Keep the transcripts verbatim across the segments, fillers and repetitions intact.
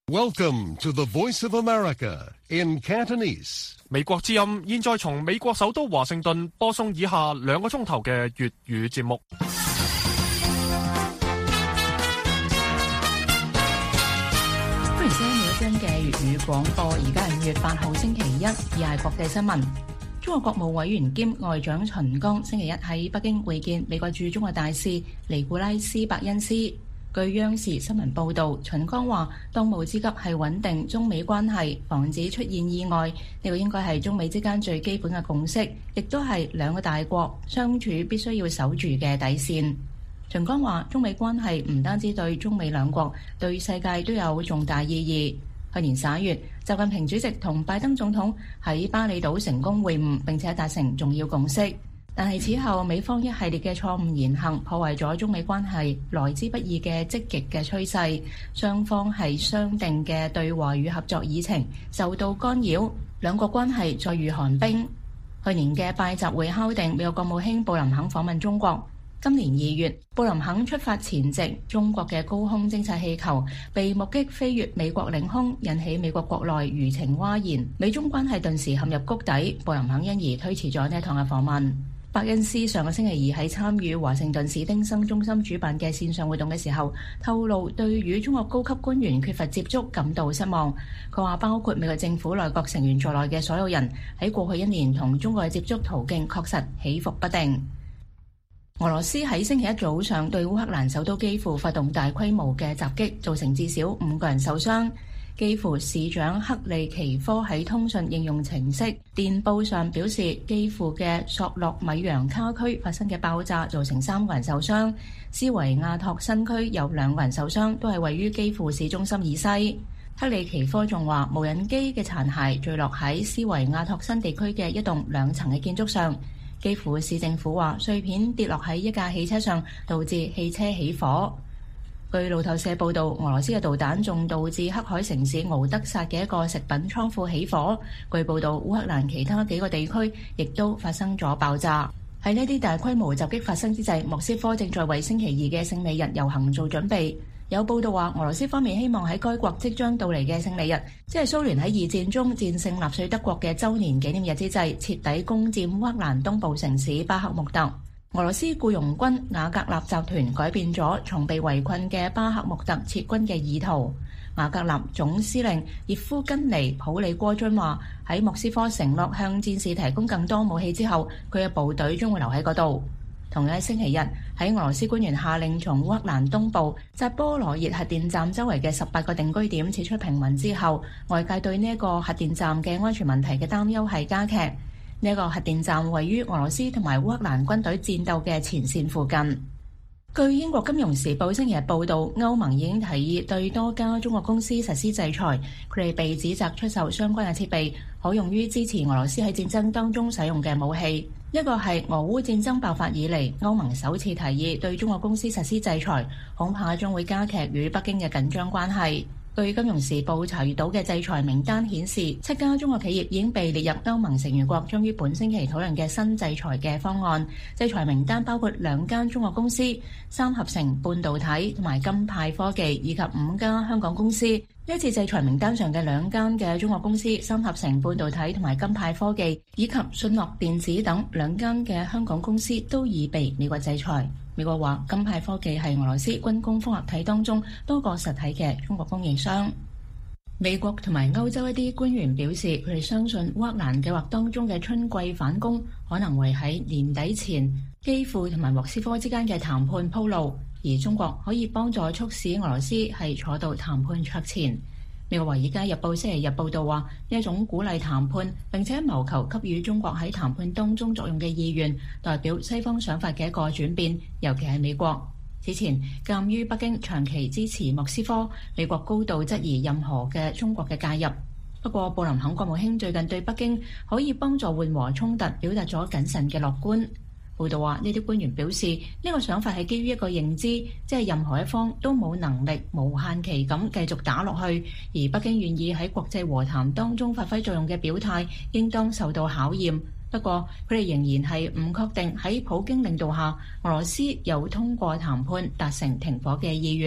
Welcome to the Voice of America in Cantonese. 美國之音現在從美國首都華盛頓播送以下兩個鐘頭嘅粵語節目。 歡迎收聽每一張嘅粵語廣播，而家係五月八號星期一，以下係國際新聞。中國國務委員兼外長秦剛星期一喺北京會見美國駐中國大使尼古拉斯·伯恩斯。據央視新聞報導，秦剛話：當務之急係穩定中美關係，防止出現意外。呢個應該係中美之間最基本嘅共識，亦都係兩個大國相處必須要守住嘅底線。秦剛話：中美關係唔單止對中美兩國，對世界都有重大意義。去年十一月，習近平主席同拜登總統喺巴厘島成功會晤，並且達成重要共識。但係此後，美方一系列嘅錯誤言行破壞咗中美關係來之不易嘅積極嘅趨勢，雙方係商定嘅對話與合作議程受到干擾，兩國關係再遇寒冰。去年嘅拜習會敲定美國國務卿布林肯訪問中國。今年二月，布林肯出發前夕，中國嘅高空偵察氣球被目擊飛越美國領空，引起美國國內輿情譁然，美中關係頓時陷入谷底。布林肯因而推遲咗呢一趟嘅訪問。伯恩斯上個星期二喺參與華盛頓史丁生中心主辦嘅線上活動嘅時候，透露對與中國高級官員缺乏接觸感到失望。佢話包括美國政府內閣成員在內嘅所有人喺過去一年同中國嘅接觸途徑確實起伏不定。俄羅斯喺星期一早上對烏克蘭首都基輔發動大規模嘅襲擊，造成至少五個人受傷。基輔市長克利奇科喺通訊應用程式電報上表示，基輔嘅索洛米揚卡區發生嘅爆炸造成三個人受傷，斯維亞托新區有兩個人受傷，都係位於基輔市中心以西。克利奇科仲話，無人機嘅殘骸墜落喺斯維亞托新地區嘅一棟兩層嘅建築上。基輔市政府話，碎片跌落喺一架汽車上，導致汽車起火。據路透社報道，俄羅斯嘅導彈仲導致黑海城市敖德薩嘅一個食品倉庫起火。據報道，烏克蘭其他幾個地區亦都發生咗爆炸。喺呢啲大規模襲擊發生之際，莫斯科正在為星期二嘅勝利日遊行做準備。有報道話，俄羅斯方面希望喺該國即將到嚟嘅勝利日，即係蘇聯喺二戰中戰勝納粹德國嘅週年紀念日之際，徹底攻佔烏克蘭東部城市巴克穆特。俄羅斯僱傭軍瓦格納集團改變咗從被圍困嘅巴克穆特撤軍嘅意圖。瓦格納總司令葉夫根尼普里戈津話：喺莫斯科承諾向戰士提供更多武器之後，佢嘅部隊將會留喺嗰度。同樣喺星期日，喺俄羅斯官員下令從烏克蘭東部扎波羅熱核電站周圍嘅十八個定居點撤出平民之後，外界對呢一個核電站嘅安全問題嘅擔憂係加劇。呢一個核電站位於俄羅斯同埋烏克蘭軍隊戰鬥嘅前線附近。據英國金融時報星期日報導，歐盟已經提議對多家中國公司實施制裁，佢哋被指責出售相關嘅設備，可用於支持俄羅斯喺戰爭當中使用嘅武器。呢個係俄烏戰爭爆發以嚟，歐盟首次提議對中國公司實施制裁，恐怕將會加劇與北京嘅緊張關係。據金融時報查閱到嘅制裁名單顯示，七家中國企業已經被列入歐盟成員國將於本星期討論嘅新制裁嘅方案。制裁名單包括兩間中國公司、三合成半導體同埋金派科技，以及五家香港公司。呢一次制裁名單上嘅兩間嘅中國公司、三合成半導體同埋金派科技，以及信諾電子等兩間嘅香港公司都已被美國制裁。美國話金派科技係俄羅斯軍工複合體當中多個實體嘅中國供應商。美國同埋歐洲一啲官員表示，佢哋相信烏克蘭計劃當中嘅春季反攻可能會喺年底前基輔同埋莫斯科之間嘅談判鋪路，而中國可以幫助促使俄羅斯係坐到談判桌前。美國華爾街日報星期日報道話，呢一種鼓勵談判並且謀求給予中國喺談判當中作用嘅意願，代表西方想法嘅一個轉變，尤其係美國。此前，鑑於北京長期支持莫斯科，美國高度質疑任何嘅中國嘅介入。不過，布林肯國務卿最近對北京可以幫助緩和衝突表達咗謹慎嘅樂觀。報道話，呢啲官員表示，呢個想法係基於一個認知，即係任何一方都冇能力無限期咁繼續打落去，而北京願意喺國際和談當中發揮作用嘅表態，應當受到考驗。不過，佢哋仍然係唔確定喺普京領導下，俄羅斯有通過談判達成停火嘅意願。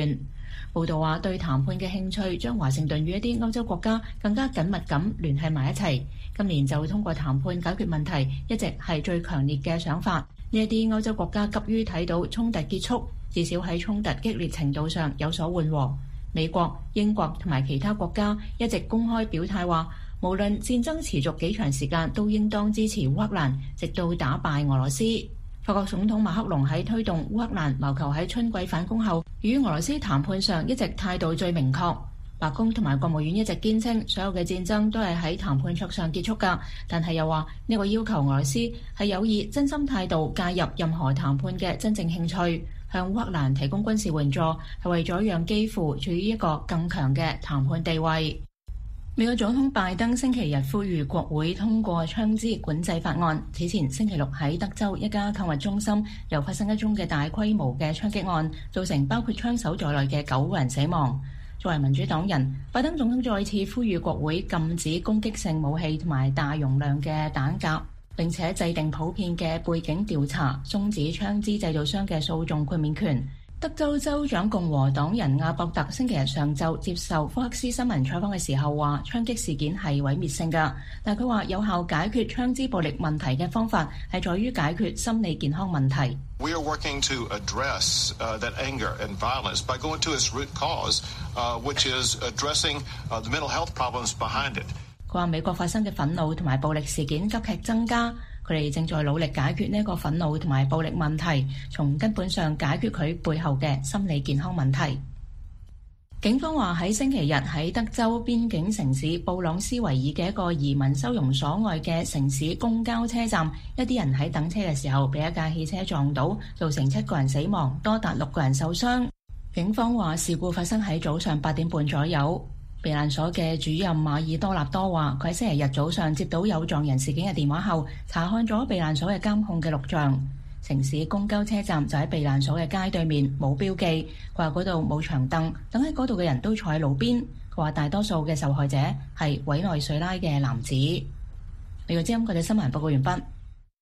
報道話，對談判嘅興趣將華盛頓與一啲歐洲國家更加緊密咁聯繫埋一齊。今年就通過談判解決問題，一直係最強烈嘅想法。呢一啲歐洲國家急於睇到衝突結束，至少喺衝突激烈程度上有所緩和。美國、英國同埋其他國家一直公開表態話，無論戰爭持續幾長時間，都應當支持烏克蘭，直到打敗俄羅斯。法國總統馬克龍喺推動烏克蘭謀求喺春季反攻後，與俄羅斯談判上一直態度最明確。白宮同埋國務院一直堅稱，所有嘅戰爭都係喺談判桌上結束㗎，但係又話呢個要求俄羅斯係有意真心態度介入任何談判嘅真正興趣。向烏克蘭提供軍事援助係為咗讓基輔處於一個更強嘅談判地位。美國總統拜登星期日呼籲國會通過槍支管制法案。此前星期六喺德州一家購物中心又發生一宗嘅大規模嘅槍擊案，造成包括槍手在內嘅九個人死亡。作為民主黨人，拜登總統再次呼籲國會禁止攻擊性武器同埋大容量嘅彈夾，並且制定普遍嘅背景調查，終止槍支製造商嘅訴訟豁免權。德州州長共和黨人阿博特星期日上晝接受福克斯新聞採訪嘅時候話，槍擊事件係毀滅性㗎，但佢話有效解決槍支暴力問題嘅方法係在於解決心理健康問題。 We are working to address uh, that anger and violence by going to its root cause, uh, which is addressing uh, the mental health problems behind it. 佢話美國發生嘅憤怒同埋暴力事件急劇增加。佢哋正在努力解決呢一個憤怒同埋暴力問題，從根本上解決佢背後嘅心理健康問題。警方話喺星期日喺德州邊境城市布朗斯維爾嘅一個移民收容所外嘅城市公交車站，一啲人喺等車嘅時候被一架汽車撞倒，造成七個人死亡，多達六個人受傷。警方話事故發生喺早上八點半左右。避難所嘅主任馬爾多納多話，佢喺星期日早上接到有撞人事件嘅電話後，查看咗避難所嘅監控嘅錄像。城市公交車站就喺避難所嘅街對面，冇標記。佢話嗰度冇長凳，等喺嗰度嘅人都坐喺路邊。佢話大多數嘅受害者係委內瑞拉嘅男子。美國之音佢哋新聞報告完畢。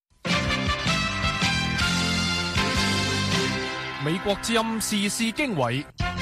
美國之音時事經緯。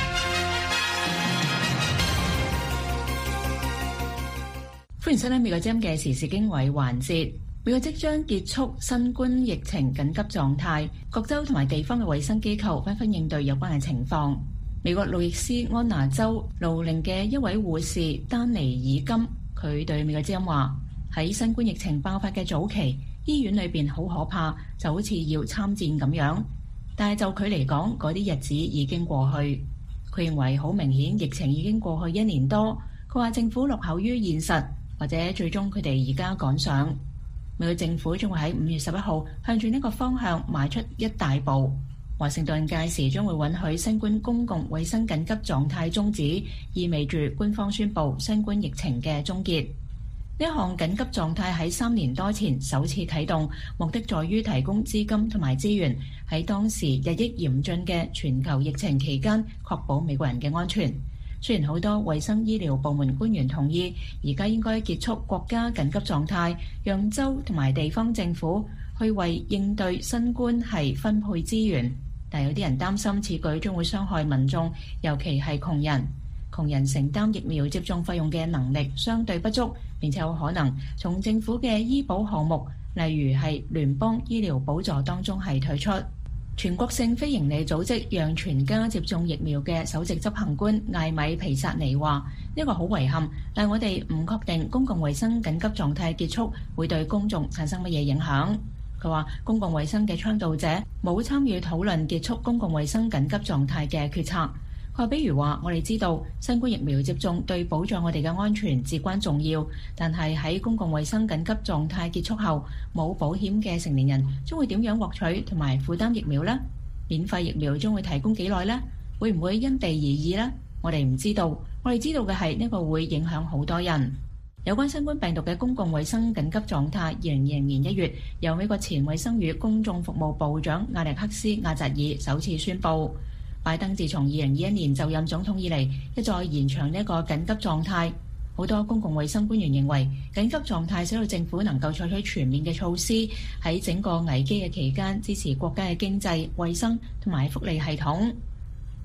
歡迎收聽美國之音嘅時事經緯環節。美國即將結束新冠疫情緊急狀態，各州同埋地方嘅衛生機構紛紛應對有關嘅情況。美國路易斯安那州盧寧嘅一位護士丹尼爾金，佢對美國之音話：喺新冠疫情爆發嘅早期，醫院裏邊好可怕，就好似要參戰咁樣。但係就佢嚟講，嗰啲日子已經過去。佢認為好明顯，疫情已經過去一年多。佢話政府落後於現實。或者最終佢哋而家趕上。美國政府將會喺五月十一號向住呢個方向邁出一大步。華盛頓屆時將會允許新冠公共衛生緊急狀態終止，意味住官方宣布新冠疫情嘅終結。呢一項緊急狀態喺三年多前首次啟動，目的在於提供資金同埋資源，喺當時日益嚴峻嘅全球疫情期間，確保美國人嘅安全。雖然好多衛生醫療部門官員同意，而家應該結束國家緊急狀態，讓州同埋地方政府去為應對新冠係分配資源，但有啲人擔心此舉將會傷害民眾，尤其係窮人。窮人承擔疫苗接種費用嘅能力相對不足，並且有可能從政府嘅醫保項目，例如係聯邦醫療補助當中係退出。全國性非營利組織讓全家接種疫苗嘅首席執行官艾米皮薩尼話：呢個好遺憾，但我哋唔確定公共衛生緊急狀態結束會對公眾產生乜嘢影響。佢話公共衛生嘅倡導者冇參與討論結束公共衛生緊急狀態嘅決策。佢話，比如話，我哋知道新冠疫苗接種對保障我哋嘅安全至關重要，但係喺公共衛生緊急狀態結束後，冇保險嘅成年人將會點樣獲取同埋負擔疫苗呢？免費疫苗將會提供幾耐呢？會唔會因地而異呢？我哋唔知道。我哋知道嘅係呢個會影響好多人。有關新冠病毒嘅公共衛生緊急狀態，二零二零年一月由美國前衛生與公眾服務部長亞歷克斯·亞扎爾首次宣布。拜登自從二零二一年就任總統以嚟，一再延長呢一個緊急狀態。好多公共衛生官員認為，緊急狀態使到政府能夠採取全面嘅措施，喺整個危機嘅期間支持國家嘅經濟、衛生同埋福利系統。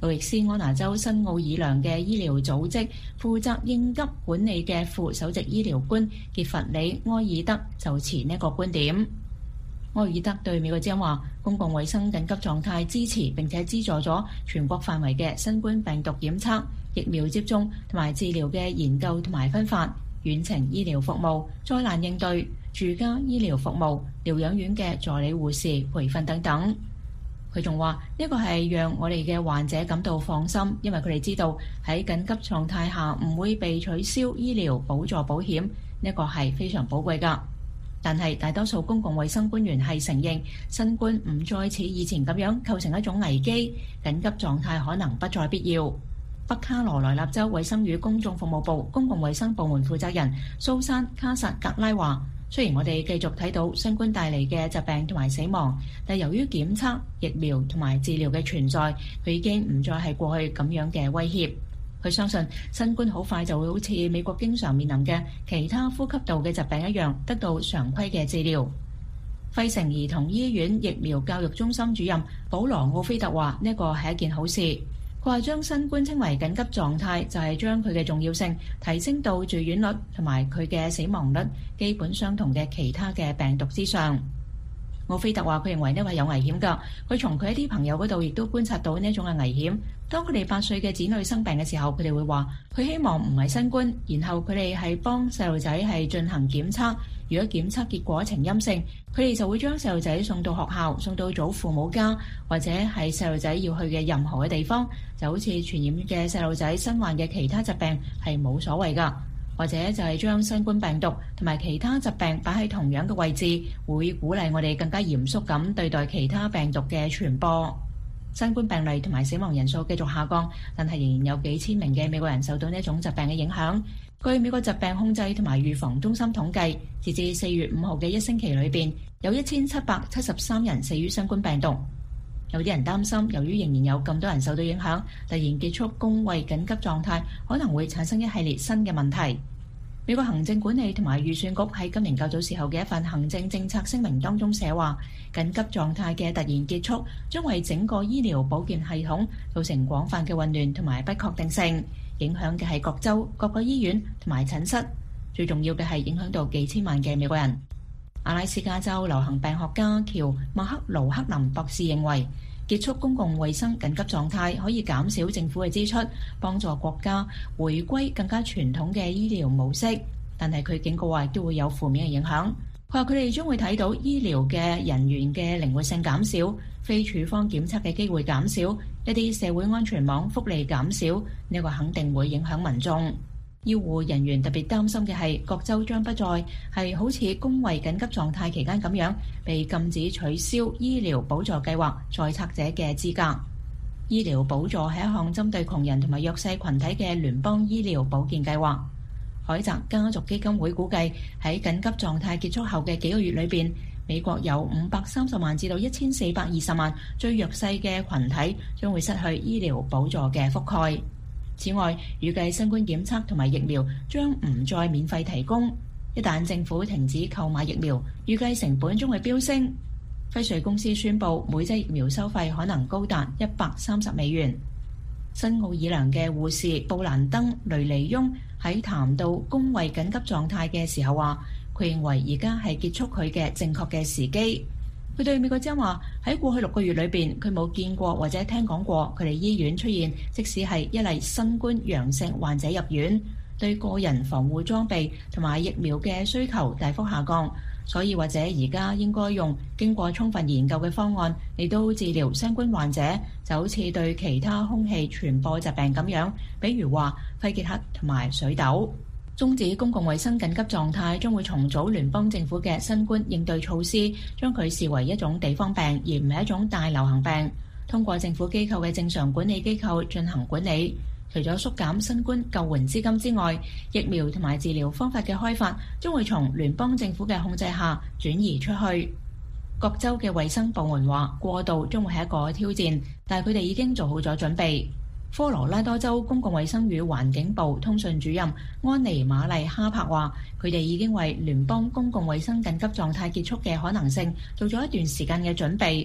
路易斯安那州新奧爾良嘅醫療組織負責應急管理嘅副首席醫療官傑弗里·埃爾德就持呢個觀點。埃爾德對美國之音話，公共衛生緊急狀態支持並且資助咗全國範圍嘅新冠病毒檢測、疫苗接種同埋治療嘅研究同埋分發、遠程醫療服務、災難應對、住家醫療服務、療養院嘅助理護士培訓等等。佢仲話呢個係讓我哋嘅患者感到放心，因為佢哋知道喺緊急狀態下唔會被取消醫療補助保險，呢個係非常寶貴㗎。但係大多數公共衛生官員係承認新冠唔再似以前咁樣構成一種危機，緊急狀態可能不再必要。北卡羅來納州衛生與公眾服務部公共衛生部門負責人蘇珊卡薩格拉話，雖然我哋繼續睇到新冠帶嚟嘅疾病同埋死亡，但由於檢測、疫苗同埋治療嘅存在，佢已經唔再係過去咁樣嘅威脅。佢相信新冠好快就會好似美國經常面臨嘅其他呼吸道嘅疾病一樣，得到常規嘅治療。費城兒童醫院疫苗教育中心主任保羅奧菲特話：呢個係一件好事。佢話將新冠稱為緊急狀態，就係將佢嘅重要性提升到住院率同埋佢嘅死亡率基本相同嘅其他嘅病毒之上。奧菲特話：佢認為呢個係有危險㗎。佢從佢一啲朋友嗰度亦都觀察到呢一種嘅危險。當佢哋八歲嘅子女生病嘅時候，佢哋會話：佢希望唔係新冠，然後佢哋係幫細路仔係進行檢測。如果檢測結果呈陰性，佢哋就會將細路仔送到學校，送到祖父母家，或者係細路仔要去嘅任何嘅地方，就好似傳染嘅細路仔身患嘅其他疾病係冇所謂㗎。或者就係將新冠病毒同埋其他疾病擺喺同樣嘅位置，會鼓勵我哋更加嚴肅咁對待其他病毒嘅傳播。新冠病例同埋死亡人數繼續下降，但係仍然有幾千名嘅美國人受到呢一種疾病嘅影響。據美國疾病控制同埋預防中心統計，截至四月五號嘅一星期裏邊，有一千七百七十三人死於新冠病毒。有啲人擔心，由於仍然有咁多人受到影響，突然結束公衛緊急狀態，可能會產生一系列新嘅問題。美國行政管理同埋預算局喺今年較早時候嘅一份行政政策聲明當中寫話，緊急狀態嘅突然結束將為整個醫療保健系統造成廣泛嘅混亂同埋不確定性，影響嘅係各州、各個醫院同埋診室，最重要嘅係影響到幾千萬嘅美國人。阿拉斯加州流行病學家喬麥克盧克林博士認為，結束公共衛生緊急狀態可以減少政府嘅支出，幫助國家回歸更加傳統嘅醫療模式。但係佢警告話，都會有負面嘅影響。佢話佢哋將會睇到醫療嘅人員嘅靈活性減少，非處方檢測嘅機會減少，一啲社會安全網福利減少，呢個肯定會影響民眾。醫護人員特別擔心嘅係，各州將不再係好似公衛緊急狀態期間咁樣被禁止取消醫療補助計劃在冊者嘅資格。醫療補助係一項針對窮人同埋弱勢群體嘅聯邦醫療保健計劃。海澤家族基金會估計喺緊急狀態結束後嘅幾個月裏邊，美國有五百三十萬至到一千四百二十萬最弱勢嘅群體將會失去醫療補助嘅覆蓋。此外，預計新冠檢測同埋疫苗將唔再免費提供。一旦政府停止購買疫苗，預計成本將會飆升。輝瑞公司宣布，每劑疫苗收費可能高達一百三十美元。新奧爾良嘅護士布蘭登雷尼翁喺談到公衛緊急狀態嘅時候話，佢認為而家係結束佢嘅正確嘅時機。佢對美國之音話，喺過去六個月裏邊，佢冇見過或者聽講過佢哋醫院出現即使係一例新冠陽性患者入院，對個人防護裝備同埋疫苗嘅需求大幅下降。所以或者而家應該用經過充分研究嘅方案嚟到治療新冠患者，就好似對其他空氣傳播疾病咁樣，比如話肺結核同埋水痘。終止公共衛生緊急狀態將會重組聯邦政府嘅新冠應對措施，將佢視為一種地方病，而唔係一種大流行病。通過政府機構嘅正常管理機構進行管理。除咗縮減新冠救援資金之外，疫苗同埋治療方法嘅開發將會從聯邦政府嘅控制下轉移出去。各州嘅衛生部門話，過渡將會係一個挑戰，但係佢哋已經做好咗準備。科羅拉多州公共衛生與環境部通訊主任安妮瑪麗哈柏話，佢哋已經為聯邦公共衛生緊急狀態結束嘅可能性做咗一段時間嘅準備。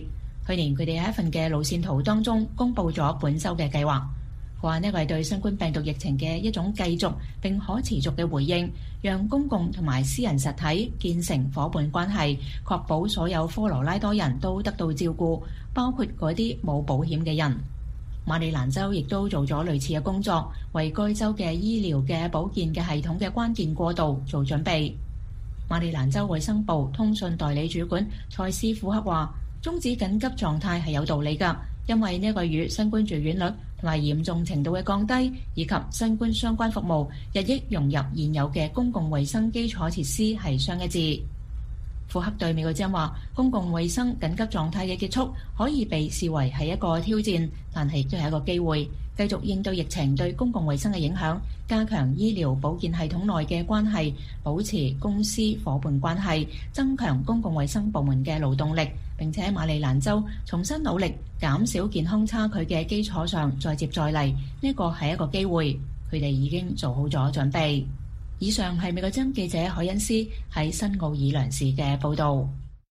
去年佢哋喺一份嘅路線圖當中公佈咗本週嘅計劃，話呢個係對新冠病毒疫情嘅一種繼續並可持續嘅回應，讓公共同埋私人實體建成夥伴關係，確保所有科羅拉多人都得到照顧，包括嗰啲冇保險嘅人。馬里蘭州亦都做咗類似嘅工作，為該州嘅醫療嘅保健嘅系統嘅關鍵過渡做準備。馬里蘭州衛生部通訊代理主管蔡斯庫克話：終止緊急狀態係有道理㗎，因為呢個與新冠住院率同埋嚴重程度嘅降低，以及新冠相關服務日益融入現有嘅公共衛生基礎設施係相一致。庫克對美國之音話：公共衛生緊急狀態嘅結束可以被視為係一個挑戰，但係亦都係一個機會，繼續應對疫情對公共衛生嘅影響，加強醫療保健系統內嘅關係，保持公私夥伴關係，增強公共衛生部門嘅勞動力，並且喺馬里蘭州重新努力減少健康差距嘅基礎上再接再厲，呢個係一個機會，佢哋已經做好咗準備。以上係美國之音記者海恩斯喺新奧爾良市嘅報導。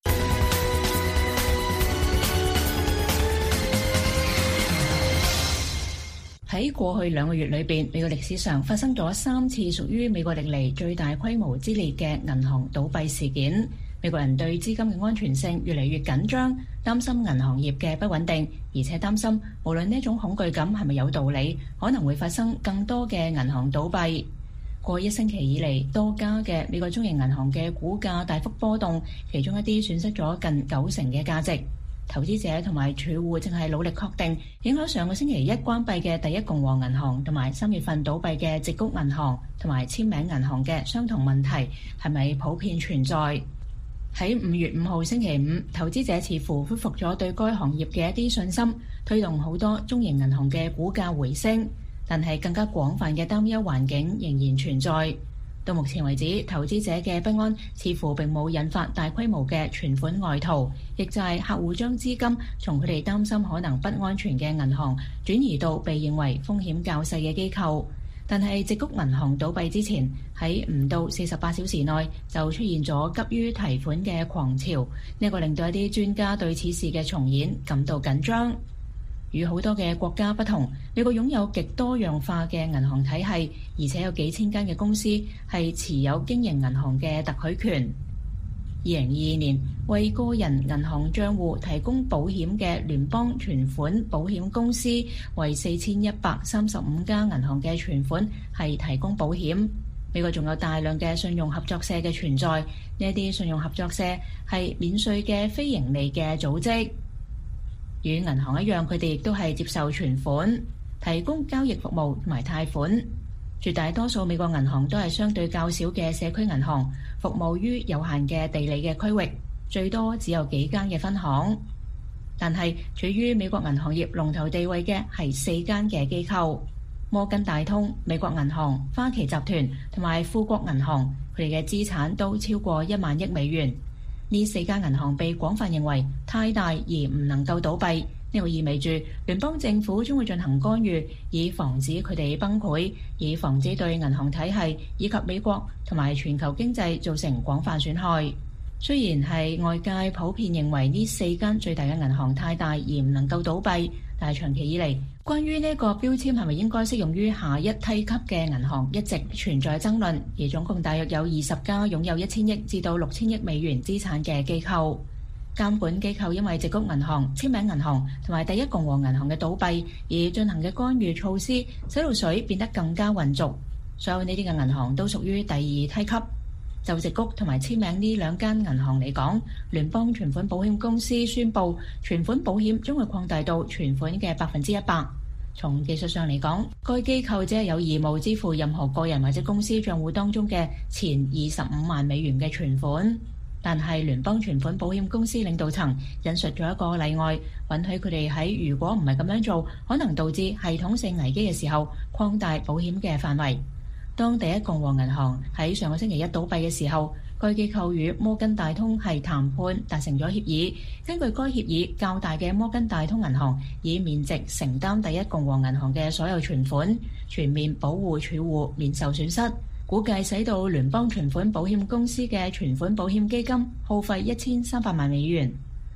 喺過去兩個月裏邊，美國歷史上發生咗三次屬於美國歷嚟最大規模之列嘅銀行倒閉事件。美國人對資金嘅安全性越嚟越緊張，擔心銀行業嘅不穩定，而且擔心無論呢種恐懼感係咪有道理，可能會發生更多嘅銀行倒閉。過一星期以嚟，多家嘅美國中型銀行嘅股價大幅波動，其中一啲損失咗近九成嘅價值。投資者同埋儲戶正係努力確定，影響上個星期一關閉嘅第一共和銀行同埋三月份倒閉嘅矽谷銀行同埋簽名銀行嘅相同問題係咪普遍存在。喺五月五號星期五，投資者似乎恢復咗對該行業嘅一啲信心，推動好多中型銀行嘅股價回升。但係更加廣泛嘅擔憂環境仍然存在。到目前為止，投資者嘅不安似乎並冇引發大規模嘅存款外逃，亦就係客戶將資金從佢哋擔心可能不安全嘅銀行轉移到被認為風險較細嘅機構。但係矽谷銀行倒閉之前，喺唔到四十八小時內就出現咗急於提款嘅狂潮，呢個令到一啲專家對此事嘅重演感到緊張。與好多嘅國家不同，美國擁有極多樣化嘅銀行體系，而且有幾千間嘅公司係持有經營銀行嘅特許權。二零二二年，為個人銀行帳戶提供保險嘅聯邦存款保險公司為四千一百三十五家銀行嘅存款係提供保險。美國仲有大量嘅信用合作社嘅存在，呢一啲信用合作社係免稅嘅非盈利嘅組織。與銀行一樣，佢哋亦都係接受存款、提供交易服務同埋貸款。絕大多數美國銀行都係相對較少嘅社區銀行，服務於有限嘅地理嘅區域，最多只有幾間嘅分行。但係處於美國銀行業龍頭地位嘅係四間嘅機構：摩根大通、美國銀行、花旗集團同埋富國銀行，佢哋嘅資產都超過一萬億美元。呢四家銀行被廣泛認為太大而唔能夠倒閉，呢個意味住聯邦政府將會進行干預，以防止佢哋崩潰，以防止對銀行體系以及美國同埋全球經濟造成廣泛損害。雖然係外界普遍認為呢四間最大嘅銀行太大而唔能夠倒閉，但係長期以嚟，關於呢個標籤係咪應該適用於下一梯級嘅銀行，一直存在爭論。而總共大約有二十家擁有一千億至到六千億美元資產嘅機構。監管機構因為矽谷銀行、簽名銀行同埋第一共和銀行嘅倒閉而進行嘅干預措施，使到水變得更加渾濁。所有呢啲嘅銀行都屬於第二梯級。就矽谷同埋簽名呢兩間銀行嚟講，聯邦存款保險公司宣布存款保險將會擴大到存款嘅百分之一百。從技術上嚟講，該機構只係有義務支付任何個人或者公司賬戶當中嘅前二十五萬美元嘅存款。但係聯邦存款保險公司領導層引述咗一個例外，允許佢哋喺如果唔係咁樣做，可能導致系統性危機嘅時候，擴大保險嘅範圍。當第一共和銀行喺上個星期一倒閉嘅時候，該機構與摩根大通係談判達成咗協議。根據該協議，較大嘅摩根大通銀行以面值承擔第一共和銀行嘅所有存款，全面保護儲戶免受損失。估計使到聯邦存款保險公司嘅存款保險基金耗費一千三百萬美元。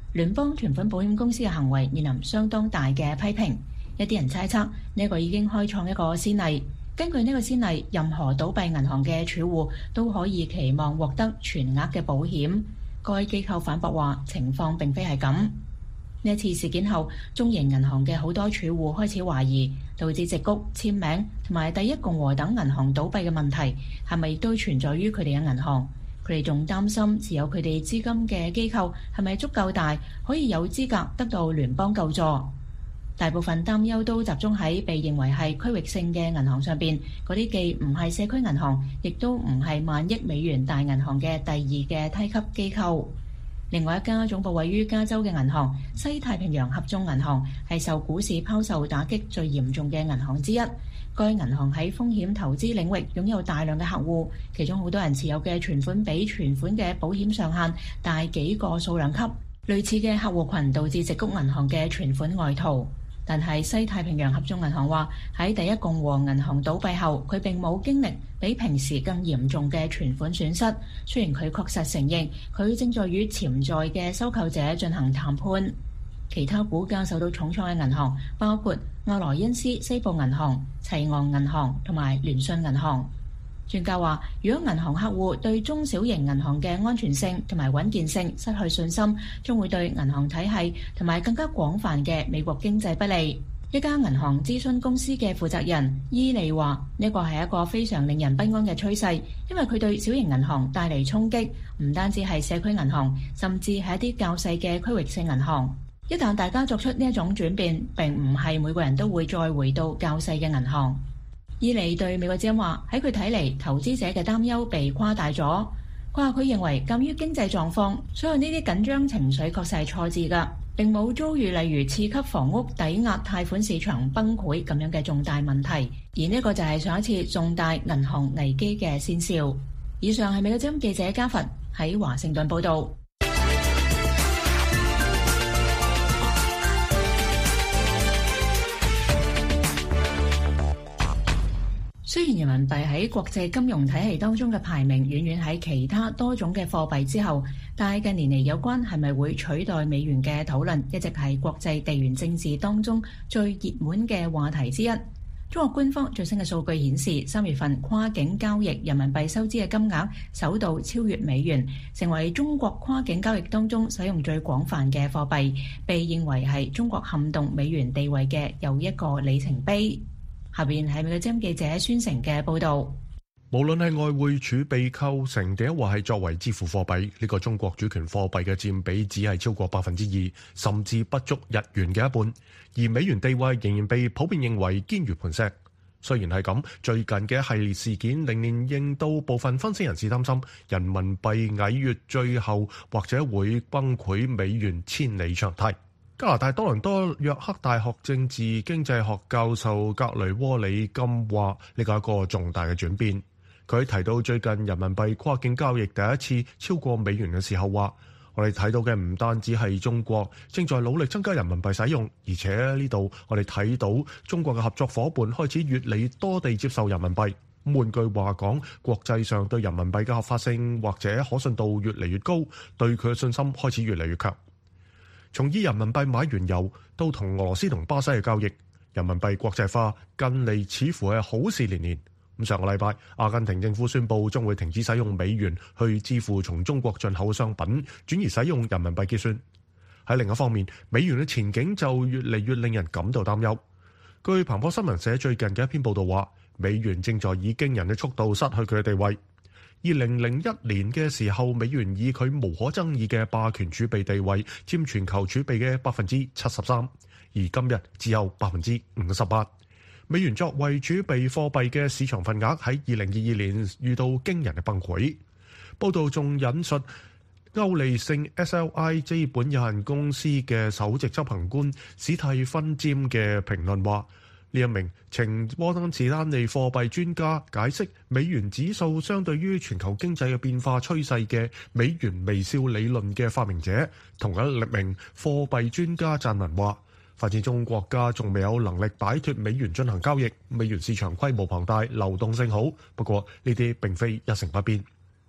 聯邦存款保險公司嘅行為面臨相當大嘅批評。一啲人猜測呢個已經開創一個先例。根據呢個先例，任何倒閉銀行嘅儲戶都可以期望獲得全額嘅保險。該機構反駁話，情況並非係咁。呢一次事件後，中型銀行嘅好多儲戶開始懷疑，導致矽谷、簽名同埋第一共和等銀行倒閉嘅問題係咪都存在於佢哋嘅銀行？佢哋仲擔心持有佢哋資金嘅機構係咪足夠大，可以有資格得到聯邦救助。大部分擔憂都集中喺被認為係區域性嘅銀行上邊，嗰啲既唔係社區銀行，亦都唔係萬億美元大銀行嘅第二嘅梯級機構。另外一家總部位於加州嘅銀行西太平洋合眾銀行係受股市拋售打擊最嚴重嘅銀行之一。該銀行喺風險投資領域擁有大量嘅客戶，其中好多人持有嘅存款比存款嘅保險上限大幾個數量級。類似嘅客戶群導致矽谷銀行嘅存款外逃。但係西太平洋合眾銀行話，喺第一共和銀行倒閉後，佢並冇經歷比平時更嚴重嘅存款損失。雖然佢確實承認佢正在與潛在嘅收購者進行談判。其他股價受到重創嘅銀行包括亞萊恩斯西部銀行、齊昂銀行同埋聯信銀行。專家話，如果銀行客戶對中小型銀行嘅安全性同埋穩健性失去信心，將會對銀行體系同埋更加廣泛嘅美國經濟不利。一家銀行諮詢公司嘅負責人伊利話，呢個係一個非常令人不安嘅趨勢，因為佢對小型銀行帶嚟衝擊，唔單止係社區銀行，甚至係一啲較細嘅區域性銀行。一旦大家作出呢一種轉變，並唔係每個人都會再回到較細嘅銀行。伊利對美國之音話，喺佢睇嚟，投資者嘅擔憂被誇大咗。佢話佢認為，鑑於經濟狀況，所有呢啲緊張情緒確實係錯置㗎，並冇遭遇例如次級房屋抵押貸款市場崩潰咁樣嘅重大問題。而呢個就係上一次重大銀行危機嘅先兆。以上係美國之音記者嘉佛喺華盛頓報導。雖然人民幣喺國際金融體系當中嘅排名遠遠喺其他多種嘅貨幣之後，但係近年嚟有關係咪會取代美元嘅討論，一直係國際地緣政治當中最熱門嘅話題之一。中國官方最新嘅數據顯示，三月份跨境交易人民幣收支嘅金額首度超越美元，成為中國跨境交易當中使用最廣泛嘅貨幣，被認為係中國撼動美元地位嘅又一個里程碑。下邊係美國之音記者孫成嘅報道。 無論係外匯儲備構成定或係作為支付貨幣，呢個中國主權貨幣嘅佔比只係超過百分之二，甚至不足日元嘅一半。而美元地位仍然被普遍認為堅如磐石。雖然係咁，最近嘅一系列事件令令令到部分分析人士擔心，人民幣矮越最後或者會崩潰美元千里長堤。加拿大多倫多約克大學政治經濟學教授格雷窩里金話：呢個係一個重大嘅轉變。佢提到最近人民幣跨境交易第一次超過美元嘅時候，話我哋睇到嘅唔單止係中國正在努力增加人民幣使用，而且呢度我哋睇到中國嘅合作夥伴開始越嚟越多地接受人民幣。換句話講，國際上對人民幣嘅合法性或者可信度越嚟越高，對佢嘅信心開始越嚟越強。從以人民幣買原油到同俄羅斯同巴西嘅交易，人民幣國際化近嚟似乎係好事連連。咁上個禮拜，阿根廷政府宣布將會停止使用美元去支付從中國進口嘅商品，轉而使用人民幣結算。喺另一方面，美元嘅前景就越嚟越令人感到擔憂。據彭博新聞社最近嘅一篇報道話，美元正在以驚人嘅速度失去佢嘅地位。二零零一年嘅時候，美元以佢無可爭議嘅霸權儲備地位佔全球儲備嘅百分之七十三，而今日只有百分之五十八。美元作為儲備貨幣嘅市場份額喺二零二二年遇到驚人嘅崩潰。報道仲引述歐利勝 S L I 資本有限公司嘅首席執行官史蒂芬詹嘅評論話，呢一名前摩根士丹利貨幣專家解釋美元指數相對於全球經濟嘅變化趨勢嘅美元微笑理論嘅發明者，同一名貨幣專家撰文話，發展中國家仲未有能力擺脫美元進行交易，美元市場規模龐大，流動性好，不過呢啲並非一成不變。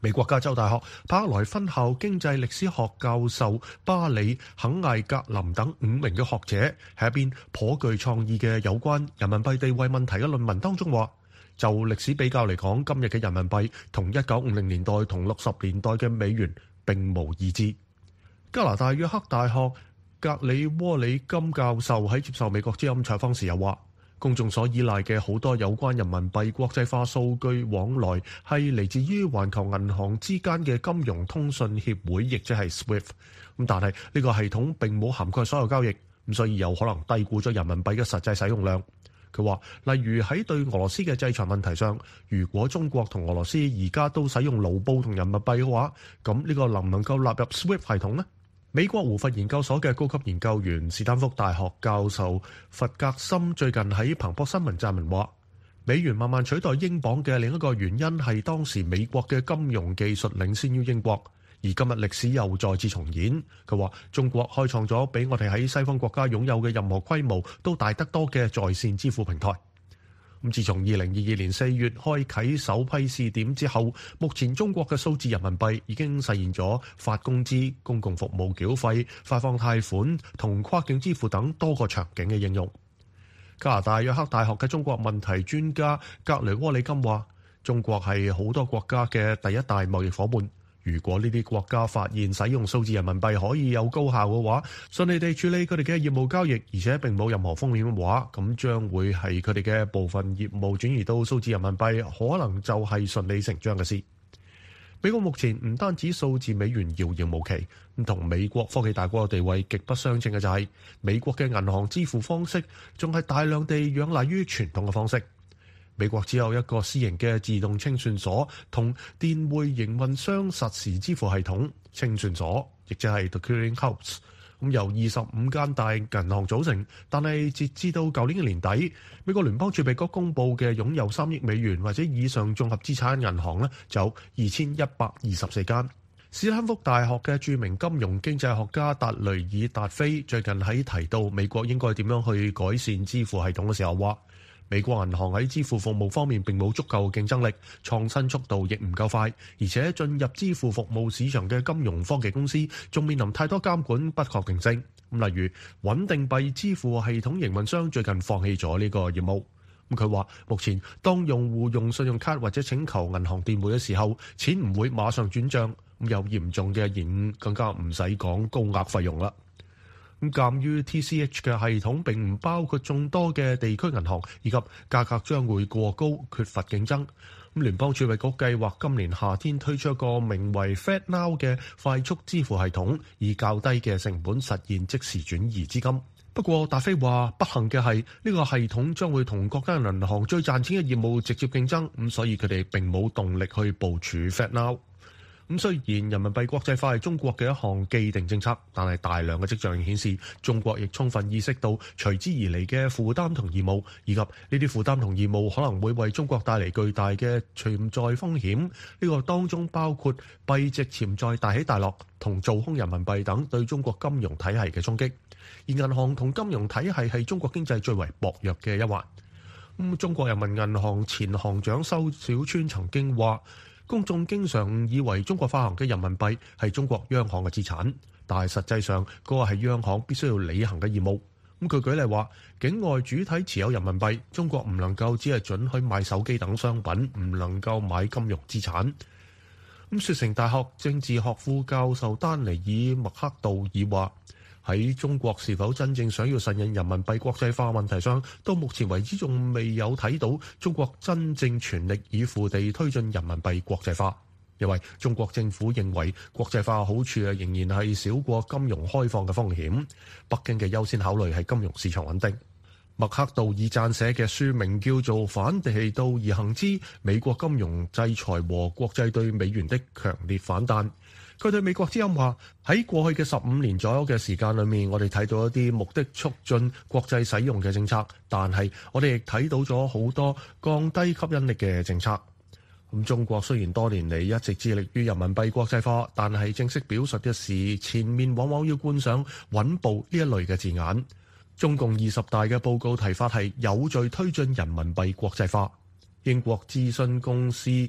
美國加州大學柏克萊分校經濟歷史學教授巴里肯艾格林等五名嘅學者喺一篇頗具創意嘅有關人民幣地位問題嘅論文當中話，就歷史比較嚟講，今日嘅人民幣同一九五零年代同六十年代嘅美元並無二致。加拿大約克大學格里窩里金教授喺接受美國之音採訪時又話，公眾所依賴嘅好多有關人民幣國際化數據往來係嚟自於環球銀行之間嘅金融通訊協會，亦即係 SWIFT。咁但係呢個系統並冇涵蓋所有交易，咁所以有可能低估咗人民幣嘅實際使用量。佢話，例如喺對俄羅斯嘅制裁問題上，如果中國同俄羅斯而家都使用盧布同人民幣嘅話，咁呢個能唔能夠納入 SWIFT 系統呢？美國胡佛研究所嘅高級研究員史丹福大學教授弗格森最近喺彭博新聞撰文話，美元慢慢取代英鎊嘅另一個原因係當時美國嘅金融技術領先於英國，而今日歷史又再次重演。佢話中國開創咗比我哋喺西方國家擁有嘅任何規模都大得多嘅在線支付平台。咁自從二零二二年四月開啓首批試點之後，目前中國嘅數字人民幣已經實現咗發工資、公共服務繳費、發放貸款同跨境支付等多個場景嘅應用。加拿大約克大學嘅中國問題專家格雷窩里金話，中國係好多國家嘅第一大貿易夥伴。如果呢啲國家發現使用數字人民幣可以有高效嘅話，順利地處理佢哋嘅業務交易，而且並冇任何風險嘅話，咁將會係佢哋嘅部分業務轉移到數字人民幣，可能就係順理成章嘅事。美國目前唔單止數字美元遙遙無期，咁同美國科技大國嘅地位極不相稱嘅就係、是、美國嘅銀行支付方式仲係大量地仰賴於傳統嘅方式。美國只有一個私營嘅自動清算所同電匯營運商實時支付系統清算所，亦即係 The Clearing House。咁由二十五間大銀行組成，但係截至到舊年嘅年底，美國聯邦儲備局公佈嘅擁有三億美元或者以上綜合資產銀行呢，就有二千一百二十四間。史丹福大學嘅著名金融經濟學家達雷爾達菲最近喺提到美國應該點樣去改善支付系統嘅時候話，美國銀行喺支付服務方面並冇足夠競爭力，創新速度亦唔夠快，而且進入支付服務市場嘅金融科技公司仲面臨太多監管不確定性。咁例如穩定幣支付系統營運商最近放棄咗呢個業務。咁佢話目前當用戶用信用卡或者請求銀行電匯嘅時候，錢唔會馬上轉賬，咁有嚴重嘅延誤，更加唔使講高額費用啦。咁鑑於 T C H 嘅系統並唔包括眾多嘅地區銀行，以及價格將會過高，缺乏競爭。咁聯邦儲備局計劃今年夏天推出一個名為 FedNow 嘅快速支付系統，以較低嘅成本實現即時轉移資金。不過達菲話不幸嘅係呢個系統將會同國家銀行最賺錢嘅業務直接競爭，咁所以佢哋並冇動力去部署 FedNow。咁雖然人民幣國際化係中國嘅一項既定政策，但係大量嘅跡象顯示，中國亦充分意識到隨之而嚟嘅負擔同義務，以及呢啲負擔同義務可能會為中國帶嚟巨大嘅潛在風險。呢個當中包括幣值潛在大起大落同做空人民幣等對中國金融體系嘅衝擊。而銀行同金融體系係中國經濟最為薄弱嘅一環。咁中國人民銀行前行長周小川曾經話，公眾經常誤以為中國發行嘅人民幣係中國央行嘅資產，但係實際上嗰個係央行必須要履行嘅義務。咁佢舉例話，境外主體持有人民幣，中國唔能夠只係准許買手機等商品，唔能夠買金融資產。咁雪城大學政治學副教授丹尼爾麥克道爾話，喺中國是否真正想要實現人民幣國際化問題上，到目前為止仲未有睇到中國真正全力以赴地推進人民幣國際化。因為中國政府認為國際化好處啊，仍然係少過金融開放嘅風險。北京嘅優先考慮係金融市場穩定。麥克道爾撰寫嘅書名叫做《反其道而行之：美國金融制裁和國際對美元的強烈反彈》。佢對美國之音話，喺過去嘅十五年左右嘅時間裏面，我哋睇到一啲目的促進國際使用嘅政策，但係我哋亦睇到咗好多降低吸引力嘅政策。咁中國雖然多年嚟一直致力於人民幣國際化，但係正式表述嘅時，前面往往要冠上穩步呢一類嘅字眼。中共二十大嘅報告提法係有序推進人民幣國際化。英國諮詢公司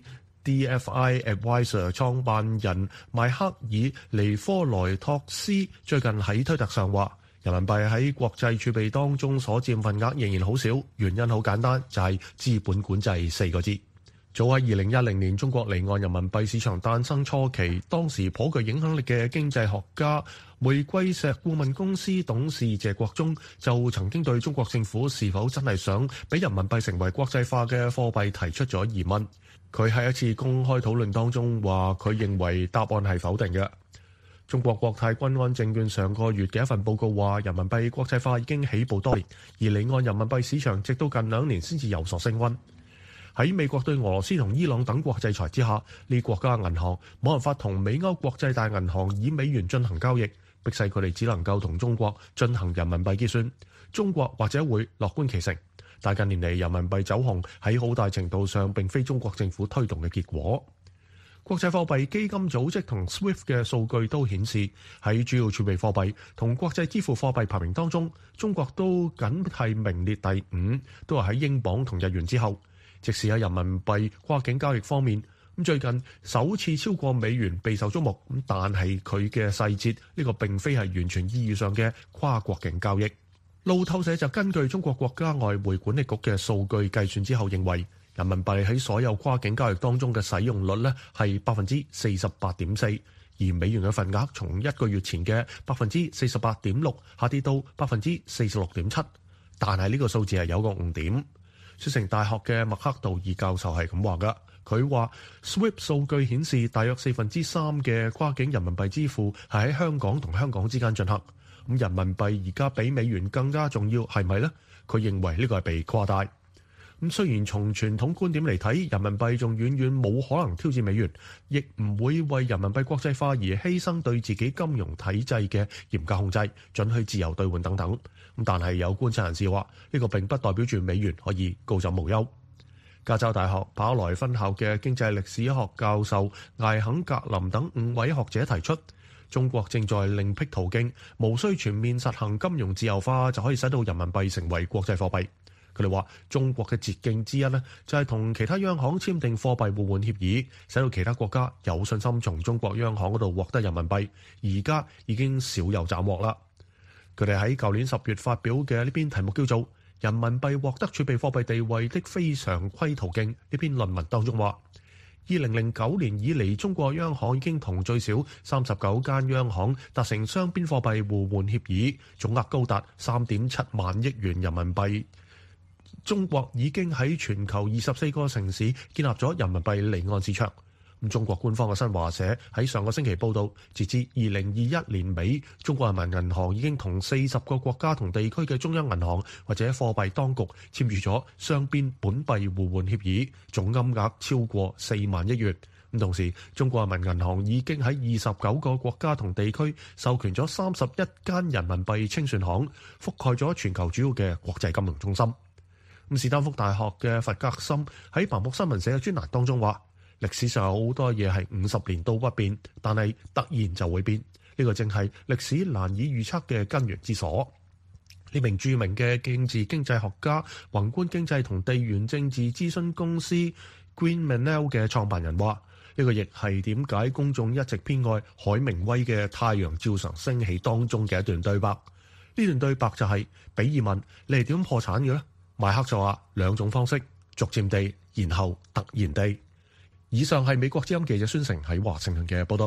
D F I Advisor 創辦人邁克爾尼科萊托斯最近喺推特上話，人民幣喺國際儲備當中所佔份額仍然好少，原因好簡單，就係資本管制四個字。早喺二零一零年，中國離岸人民幣市場誕生初期，當時頗具影響力嘅經濟學家玫瑰石顧問公司董事謝國忠就曾經對中國政府是否真係想俾人民幣成為國際化嘅貨幣提出咗疑問。佢喺一次公開討論當中話，佢認為答案係否定嘅。中國國泰君安證券上個月嘅一份報告話，人民幣國際化已經起步多年，而離岸人民幣市場直到近兩年先至有所升溫。喺美國對俄羅斯同伊朗等國制裁之下，呢國家銀行冇辦法同美歐國際大銀行以美元進行交易，迫使佢哋只能夠同中國進行人民幣結算。中國或者會樂觀其成，但近年嚟人民幣走紅喺好大程度上並非中國政府推動嘅結果。國際貨幣基金組織同 SWIFT 嘅數據都顯示，喺主要儲備貨幣同國際支付貨幣排名當中，中國都僅係名列第五，都係喺英鎊同日元之後。即使喺人民幣跨境交易方面，咁最近首次超過美元備受矚目，咁但係佢嘅細節呢個並非係完全意義上嘅跨國境交易。路透社就根據中國國家外匯管理局嘅數據計算之後，認為人民幣喺所有跨境交易當中嘅使用率呢係百分之四十八點四，而美元嘅份額從一個月前嘅百分之四十八點六下跌到百分之四十六點七，但係呢個數字係有個誤點。雪城大學嘅麥克道爾教授係咁話㗎，佢話 SWIFT 數據顯示大約四分之三嘅跨境人民幣支付係喺香港同香港之間進行。咁人民幣而家比美元更加重要，係咪呢？佢認為呢個係被誇大。咁雖然從傳統觀點嚟睇，人民幣仲遠遠冇可能挑戰美元，亦唔會為人民幣國際化而犧牲對自己金融體制嘅嚴格控制、准許自由兌換等等。咁但係有觀察人士話，呢個並不代表住美元可以高枕無憂。加州大學跑來分校嘅經濟歷史學教授艾肯格林等五位學者提出，中國正在另闢途徑，無需全面實行金融自由化就可以使到人民幣成為國際貨幣。佢哋話，中國嘅捷徑之一呢，就係同其他央行簽訂貨幣互換協議，使到其他國家有信心從中國央行嗰度獲得人民幣。而家已經少有斬獲啦。佢哋喺舊年十月發表嘅呢篇題目叫做《人民幣獲得儲備貨幣地位的非常規途徑》呢篇論文當中話，二零零九年以嚟，中國央行已經同最少三十九間央行達成雙邊貨幣互換協議，總額高達三點七萬億元人民幣。中國已經喺全球二十四個城市建立咗人民幣離岸市場。中國官方嘅新華社喺上個星期報道，截至二零二一年尾，中國人民銀行已經同四十個國家同地區嘅中央銀行或者貨幣當局簽署咗雙邊本幣互換協議，總金額超過四萬億元。咁同時，中國人民銀行已經喺二十九個國家同地區授權咗三十一間人民幣清算行，覆蓋咗全球主要嘅國際金融中心。咁史丹福大學嘅弗格森喺彭博新聞社嘅專欄當中話，歷史上有好多嘢係五十年都不變，但係突然就會變。呢個正係歷史難以預測嘅根源之所。呢名著名嘅政治經濟學家、宏觀經濟同地緣政治諮詢公司 Green Manel 嘅創辦人話，呢個亦係點解公眾一直偏愛海明威嘅《太陽照常升起》當中嘅一段對白。呢段對白就係，比爾問你係點破產嘅呢？邁克就話兩種方式，逐漸地，然後突然地。以上係美國之音記者孫成喺華盛頓嘅報道。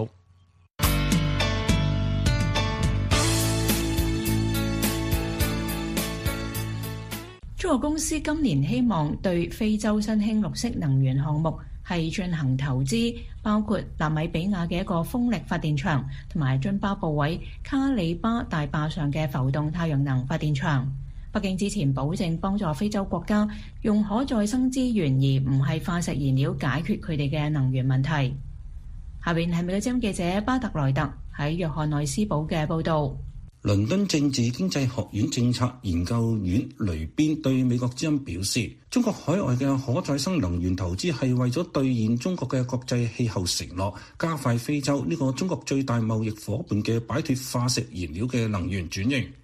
中國公司今年希望對非洲新興綠色能源項目係進行投資，包括納米比亞嘅一個風力發電場，同埋津巴布韋卡里巴大壩上嘅浮動太陽能發電場。北京之前保證幫助非洲國家用可再生資源而唔係化石燃料解決佢哋嘅能源問題。下邊係美國之音記者巴特萊特喺約翰內斯堡嘅報導。 倫敦政治經濟學院政策研究院雷邊對美國之音表示，中國海外嘅可再生能源投資係為咗兌現中國嘅國際氣候承諾，加快非洲呢個中國最大貿易夥伴嘅擺脫化石燃料嘅能源轉型。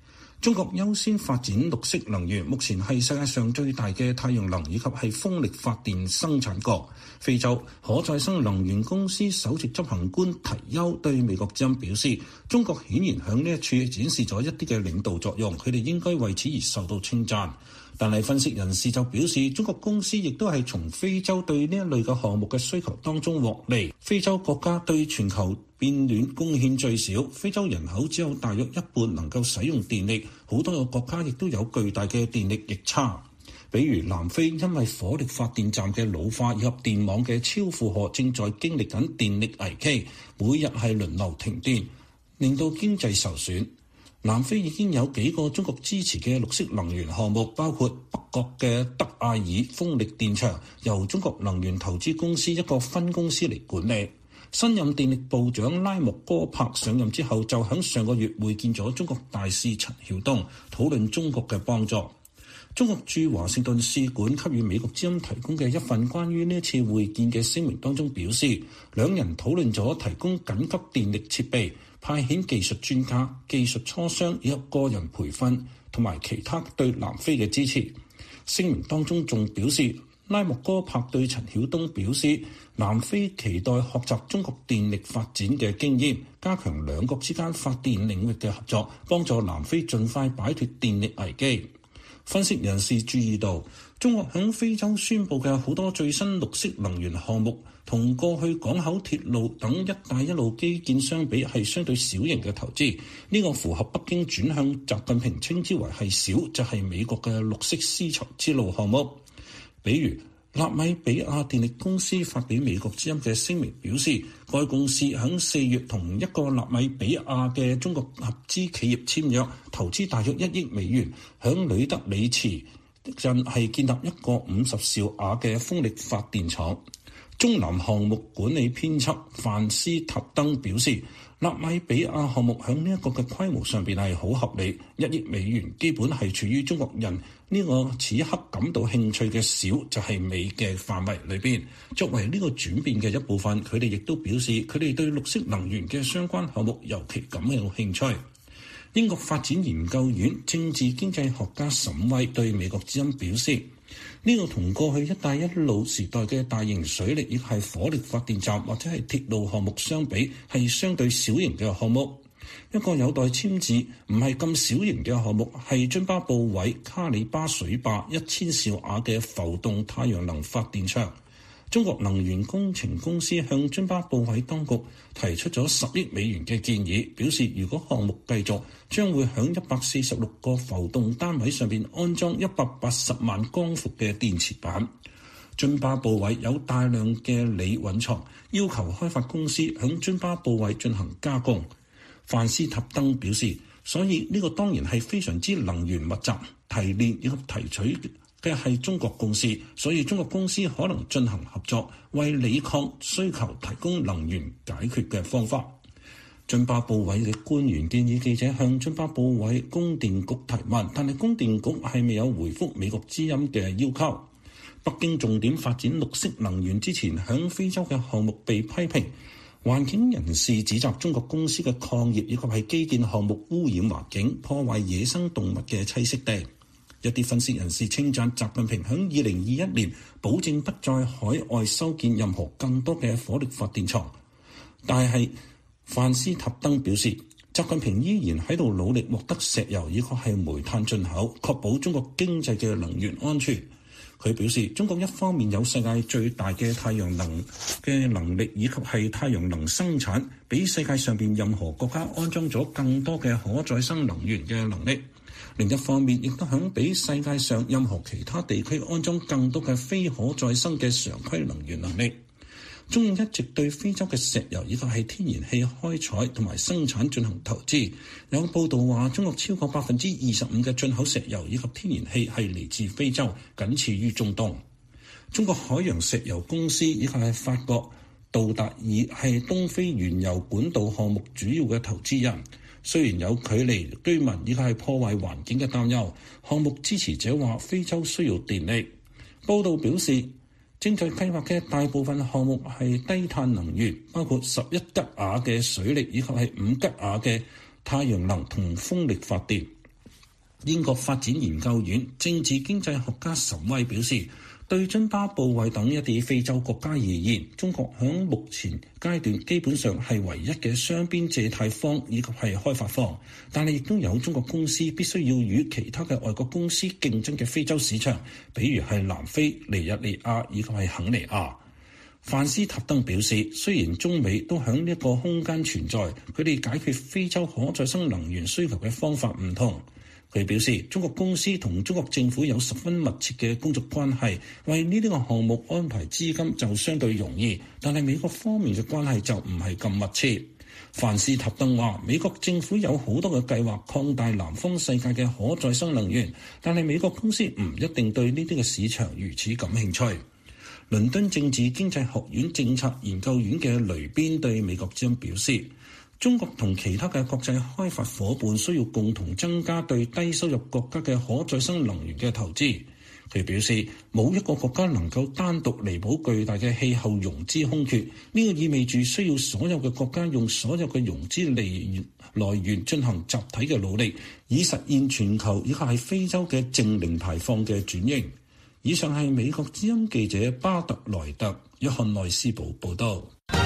中國優先發展綠色能源，目前係世界上最大嘅太陽能以及係風力發電生產國。非洲可再生能源公司首席執行官提歐對美國之音表示，中國顯然響呢一處展示咗一啲嘅領導作用，佢哋應該為此而受到稱讚。但係分析人士就表示，中國公司亦都係從非洲對呢一類嘅項目嘅需求當中獲利。非洲國家對全球變暖貢獻最少，非洲人口只有大約一半能夠使用電力，好多個國家亦都有巨大嘅電力逆差。比如南非因為火力發電站嘅老化以及電網嘅超負荷，正在經歷緊電力危機，每日係輪流停電，令到經濟受損。南非已經有幾個中國支持嘅綠色能源項目，包括北角嘅德艾爾風力電場，由中國能源投資公司一個分公司嚟管理。新任電力部長拉莫戈柏上任之後，就喺上個月會見咗中國大使陳曉東，討論中國嘅幫助。中國駐華盛頓使館給予美國之音提供嘅一份關於呢一次會見嘅聲明當中表示，兩人討論咗提供緊急電力設備、派遣技術專家、技術磋商以及個人培訓同埋其他對南非嘅支持。聲明當中仲表示，拉莫戈柏對陳曉東表示，南非期待學習中國電力發展嘅經驗，加強兩國之間發電領域嘅合作，幫助南非盡快擺脫電力危機。分析人士注意到，中國響非洲宣布嘅好多最新綠色能源項目，同過去港口、鐵路等一帶一路基建相比，係相對小型嘅投資。呢個符合北京轉向習近平稱之為係小就係美國嘅綠色絲綢之路項目。比如納米比亞電力公司發俾美國之音嘅聲明表示，該公司喺四月同一個納米比亞嘅中國合資企業簽約，投資大約一億美元，響呂德里茨鎮係建立一個五十兆瓦嘅風力發電廠。中南項目管理編輯范斯塔登表示，納米比亞項目響呢一個嘅規模上邊係好合理，一億美元基本係處於中國人呢個此刻感到興趣嘅小就係美嘅範圍裏邊。作為呢個轉變嘅一部分，佢哋亦都表示佢哋對綠色能源嘅相關項目尤其感有興趣。英國發展研究院政治經濟學家沈威對美國之音表示，呢個同過去一帶一路時代嘅大型水力亦係火力發電站或者係鐵路項目相比，係相對小型嘅項目。一個有待簽字唔係咁小型嘅項目係津巴布韋卡里巴水壩一千兆瓦嘅浮動太陽能發電場。中國能源工程公司向津巴布韋當局提出咗十億美元嘅建議，表示如果項目繼續，將會響一百四十六個浮動單位上邊安裝一百八十萬光伏嘅電池板。津巴布韋有大量嘅鋰蘊藏，要求開發公司響津巴布韋進行加工。范斯塔登表示，所以呢個當然係非常之能源密集、提煉以及提取嘅係中國公司，所以中國公司可能進行合作，為鋰礦需求提供能源解決嘅方法。津巴布韋嘅官員建議記者向津巴布韋供電局提問，但係供電局係未有回覆美國之音嘅要求。北京重點發展綠色能源之前，響非洲嘅項目被批評。環境人士指責中國公司嘅礦業以及係基建項目污染環境，破壞野生動物嘅棲息地。一啲分析人士稱讚習近平響二零二一年保證不在海外修建任何更多嘅火力發電廠，但係范斯塔登表示，習近平依然喺度努力獲得石油以及係煤炭進口，確保中國經濟嘅能源安全。佢表示，中國一方面有世界最大嘅太陽能嘅能力，以及係太陽能生產，比世界上邊任何國家安裝咗更多嘅可再生能源嘅能力。另一方面，亦都響比世界上任何其他地區安裝更多嘅非可再生嘅常規能源能力。中印一直對非洲嘅石油以及係天然氣開採同埋生產進行投資。有報道話，中國超過百分之二十五嘅進口石油以及天然氣係嚟自非洲，僅次於中東。中國海洋石油公司以及係法國杜達爾係東非原油管道項目主要嘅投資人。雖然有距離居民以及係破壞環境嘅擔憂，項目支持者話非洲需要電力。報道表示，正在計劃嘅大部分項目係低碳能源，包括十一吉瓦嘅水力以及係五吉瓦嘅太陽能同風力發電。 英國發展研究院政治經濟學家岑威表示，對津巴布韋等一啲非洲國家而言，中國響目前階段基本上係唯一嘅雙邊借貸方以及係開發方，但係亦都有中國公司必須要與其他嘅外國公司競爭嘅非洲市場，比如係南非、尼日利亞以及係肯尼亞。范斯塔登表示，雖然中美都響呢一個空間存在，佢哋解決非洲可再生能源需求嘅方法唔同。佢表示，中國公司同中國政府有十分密切嘅工作關係，為呢啲個項目安排資金就相對容易，但係美國方面嘅關係就唔係咁密切。范斯塔登話，美國政府有好多嘅計劃擴大南方世界嘅可再生能源，但係美國公司唔一定對呢啲嘅市場如此感興趣。倫敦政治經濟學院政策研究院嘅雷邊對美國之音表示，中國同其他嘅國際開發夥伴需要共同增加對低收入國家嘅可再生能源嘅投資。佢表示，冇一個國家能夠單獨彌補巨大嘅氣候融資空缺，呢個意味住需要所有嘅國家用所有嘅融資利源來源進行集體嘅努力，以實現全球以及係非洲嘅淨零排放嘅轉型。以上係美國之音記者巴特萊特約翰內斯堡報道。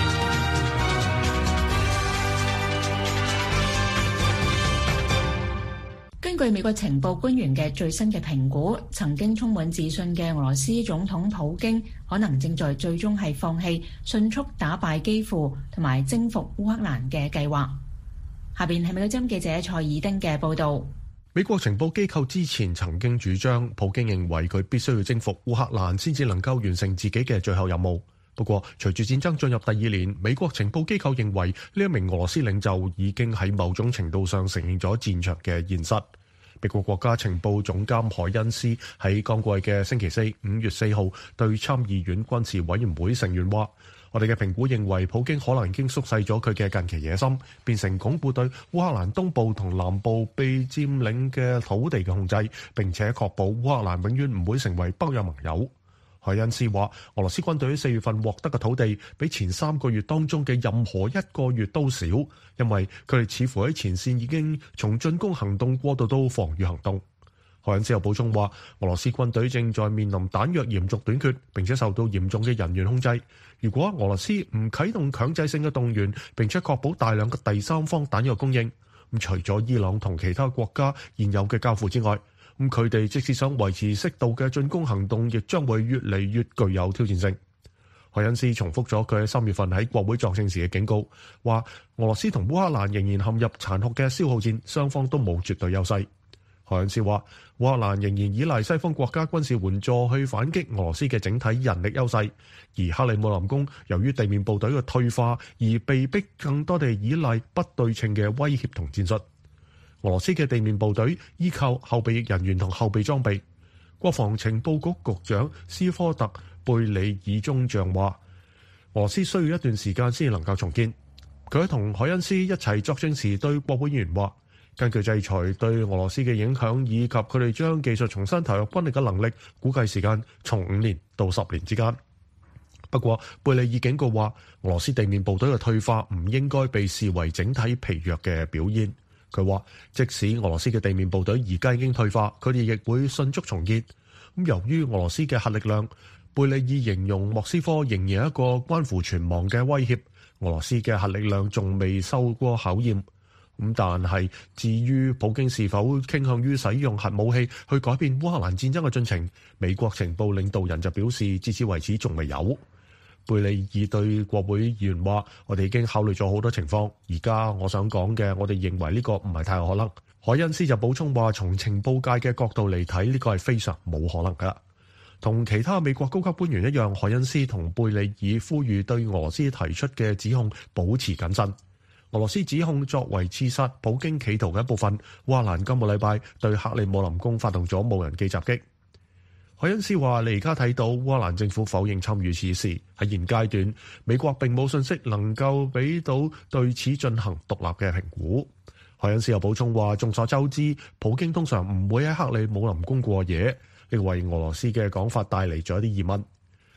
根據美國情報官員嘅最新嘅評估，曾經充滿自信嘅俄羅斯總統普京可能正在最終係放棄迅速打敗基輔同埋征服烏克蘭嘅計劃。下邊係美國之音記者蔡爾丁嘅報導。 美國情報機構之前曾經主張，普京認為佢必須要征服烏克蘭先至能夠完成自己嘅最後任務。不過，隨住戰爭進入第二年，美國情報機構認為呢一名俄羅斯領袖已經喺某種程度上承認咗戰場嘅現實。美國國家情報總監海恩斯喺剛過去嘅星期四五月四號對參議院軍事委員會成員話，我哋嘅評估認為普京可能已經縮細咗佢嘅近期野心，變成鞏固對烏克蘭東部同南部被佔領嘅土地嘅控制，並且確保烏克蘭永遠唔會成為北約盟友。海恩斯話，俄羅斯軍隊四月份獲得嘅土地比前三個月當中嘅任何一個月都少，因為佢哋似乎喺前線已經從進攻行動過渡到防禦行動。海恩斯又補充話，俄羅斯軍隊正在面臨彈藥嚴重短缺，並且受到嚴重嘅人員控制。如果俄羅斯唔啟動強制性嘅動員，並且確保大量嘅第三方彈藥供應，咁除咗伊朗同其他國家現有嘅交付之外，咁佢哋即使想維持適度嘅進攻行動，亦將會越嚟越具有挑戰性。海恩斯重複咗佢喺三月份喺國會作證時嘅警告，話俄羅斯同烏克蘭仍然陷入殘酷嘅消耗戰，雙方都冇絕對優勢。海恩斯話，烏克蘭仍然依賴西方國家軍事援助去反擊俄羅斯嘅整體人力優勢，而克里姆林宮由於地面部隊嘅退化而被逼更多地依賴不對稱嘅威脅同戰術。俄羅斯嘅地面部隊依靠後備人員同後備裝備。國防情報局局長斯科特貝里爾中將話，俄羅斯需要一段時間先能夠重建。佢喺同海恩斯一齊作證時對國會議員話，根據制裁對俄羅斯嘅影響以及佢哋將技術重新投入軍力嘅能力，估計時間從五年到十年之間。不過貝里爾警告話，俄羅斯地面部隊嘅退化唔應該被視為整體疲弱嘅表現。佢話，即使俄羅斯嘅地面部隊而家已經退化，佢哋亦會迅速重建。咁由於俄羅斯嘅核力量，貝里爾形容莫斯科仍然有一個關乎存亡嘅威脅。俄羅斯嘅核力量仲未受過考驗。咁但係至於普京是否傾向於使用核武器去改變烏克蘭戰爭嘅進程，美國情報領導人就表示，至此為止仲未有。貝里爾對國會議員話，我哋已經考慮咗好多情況，而家我想講嘅，我哋認為呢個唔係太可能。海恩斯就補充話，從情報界嘅角度嚟睇，呢個係非常冇可能㗎。同其他美國高級官員一樣，海恩斯同貝里爾呼籲對俄羅斯提出嘅指控保持謹慎。俄羅斯指控作為刺殺普京企圖嘅一部分，烏克蘭今個禮拜對克里姆林宮發動咗無人機襲擊。海恩斯話，你而家睇到烏克蘭政府否認參與此事，喺現階段美國並冇信息能夠俾到對此進行獨立嘅評估。海恩斯又補充話，眾所周知，普京通常唔會喺克里姆林宮過夜，呢個為俄羅斯嘅講法帶嚟咗一啲疑問。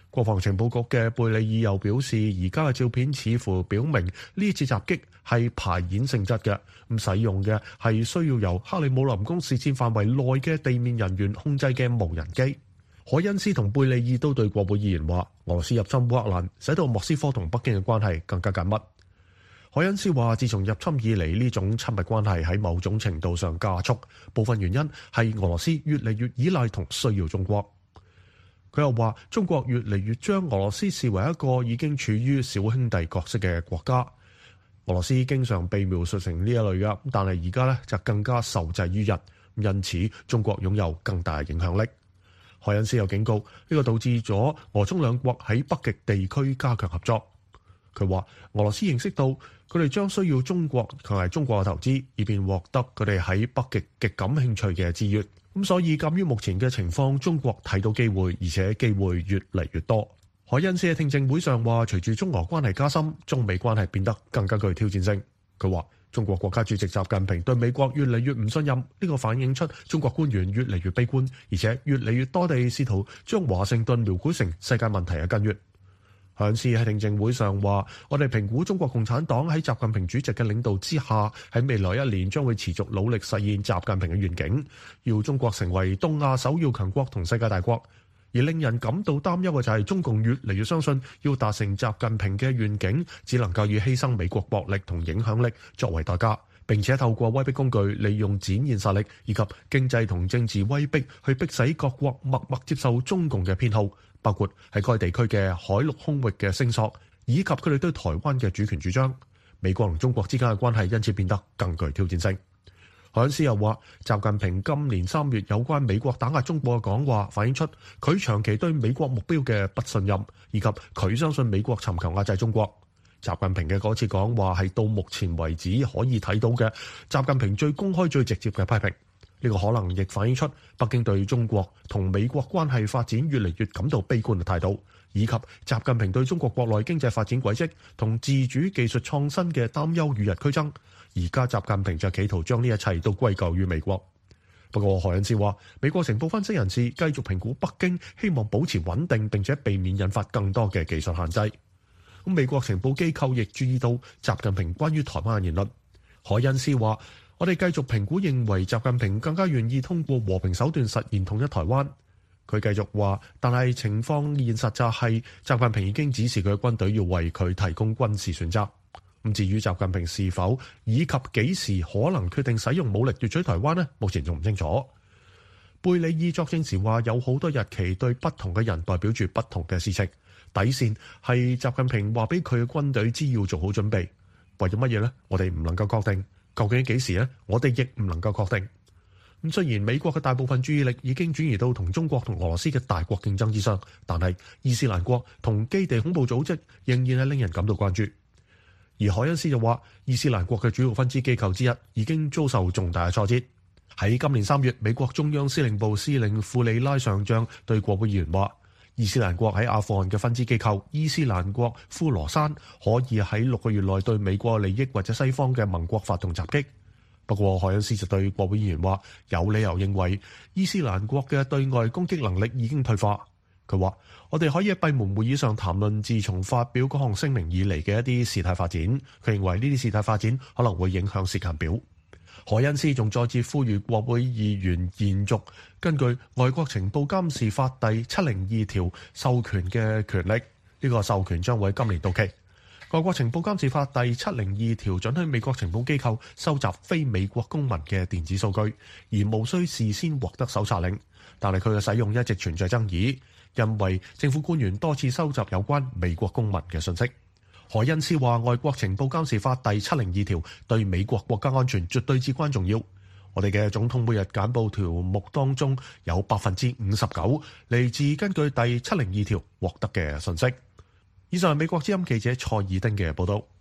國防情報局嘅貝里爾又表示，而家嘅照片似乎表明呢次襲擊係排演性質嘅，咁使用嘅係需要由克里姆林宮視線範圍內嘅地面人員控制嘅無人機。海恩斯同貝里爾都對國會議員話，俄羅斯入侵烏克蘭使到莫斯科同北京嘅關係更加緊密。海恩斯話，自從入侵以嚟，呢種親密關係喺某種程度上加速，部分原因係俄羅斯越嚟越依賴同需要中國。佢又話，中國越嚟越將俄羅斯視為一個已經處於小兄弟角色嘅國家。俄羅斯經常被描述成呢一類嘅，但係而家咧就更加受制於人，因此中國擁有更大影響力。海恩斯又警告，呢個導致咗俄中兩國喺北極地區加強合作。佢話，俄羅斯認識到佢哋將需要中國同埋中國嘅投資，以便獲得佢哋喺北極極感興趣嘅資源。咁所以鑑於目前嘅情況，中國睇到機會，而且機會越嚟越多。海恩斯喺聽證會上話，隨住中俄關係加深，中美關係變得更加具挑戰性。佢話，中國國家主席習近平對美國越嚟越唔信任，呢個反映出中國官員越嚟越悲觀，而且越嚟越多地試圖將華盛頓描繪成世界問題嘅根源。海恩斯喺聽證會上話，我哋評估中國共產黨喺習近平主席嘅領導之下，喺未來一年將會持續努力實現習近平嘅願景，要中國成為東亞首要強國同世界大國。而令人感到擔憂嘅就係中共越嚟越相信，要達成習近平嘅願景，只能夠以犧牲美國國力同影響力作為代價，並且透過威逼工具，利用展現實力以及經濟同政治威逼，去迫使各國默默接受中共嘅偏好，包括喺該地區嘅海陸空域嘅聲索，以及佢哋對台灣嘅主權主張。美國同中國之間嘅關係因此變得更具挑戰性。海恩斯又話，習近平今年三月有關美國打壓中國嘅講話，反映出佢長期對美國目標嘅不信任，以及佢相信美國尋求壓制中國。習近平嘅嗰次講話係到目前為止可以睇到嘅習近平最公開最直接嘅批評。呢個可能亦反映出北京對中國同美國關係發展越嚟越感到悲觀嘅態度，以及習近平對中國國內經濟發展軌跡同自主技術創新嘅擔憂與日俱增。而家習近平就企圖將呢一切都歸咎於美國。不過海恩斯話，美國情報分析人士繼續評估北京希望保持穩定，並且避免引發更多嘅技術限制。咁美國情報機構亦注意到習近平關於台灣嘅言論。海恩斯話，我哋繼續評估，認為習近平更加願意通過和平手段實現統一台灣。佢繼續話，但係情況現實就係習近平已經指示佢嘅軍隊要為佢提供軍事選擇。咁至於習近平是否以及幾時可能決定使用武力奪取台灣呢？目前仲唔清楚。貝里爾作證時話，有好多日期對不同嘅人代表住不同嘅事情，底線係習近平話俾佢嘅軍隊知要做好準備。為咗乜嘢呢？我哋唔能夠確定。究竟幾時呢？我哋亦唔能夠確定。咁雖然美國嘅大部分注意力已經轉移到同中國同俄羅斯嘅大國競爭之上，但係伊斯蘭國同基地恐怖組織仍然係令人感到關注。而海恩斯就話，伊斯蘭國嘅主要分支機構之一已經遭受重大嘅挫折。喺今年三月，美國中央司令部司令庫里拉上將對國會議員話，伊斯蘭國喺阿富汗嘅分支機構伊斯蘭國呼羅珊可以喺六個月內對美國利益或者西方嘅盟國發動襲擊。不過海恩斯就對國會議員話，有理由認為伊斯蘭國嘅對外攻擊能力已經退化。佢話，我哋可以喺閉門會議上談論自從發表嗰項聲明以嚟嘅一啲事態發展。佢認為呢啲事態發展可能會影響時間表。海恩斯仲再次呼籲國會議員延續根據外國情報監視法第七零二條授權嘅權力。呢個授權將會喺今年到期。外國情報監視法第七零二條准許美國情報機構收集非美國公民嘅電子數據，而無需事先獲得搜查令。但係佢嘅使用一直存在爭議，因為政府官員多次收集有關美國公民嘅信息。海恩斯話，外國情報監視法第七零二條對美國國家安全絕對至關重要。我哋嘅總統每日簡報條目當中有百分之五十九嚟自根據第七零二條獲得嘅信息。以上係美國之音記者蔡爾丁嘅報道。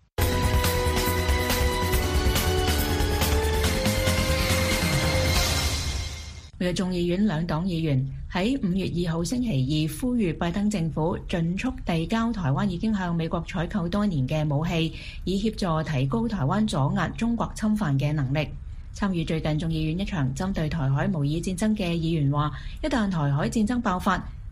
美國眾議院兩黨議員喺五月二號星期二呼籲拜登政府盡速遞交台灣已經向美國採購多年嘅武器，以協助提高台灣阻壓中國侵犯嘅能力。參與最近眾議院一場針對台海模擬戰爭嘅議員話，一旦台海戰爭爆發，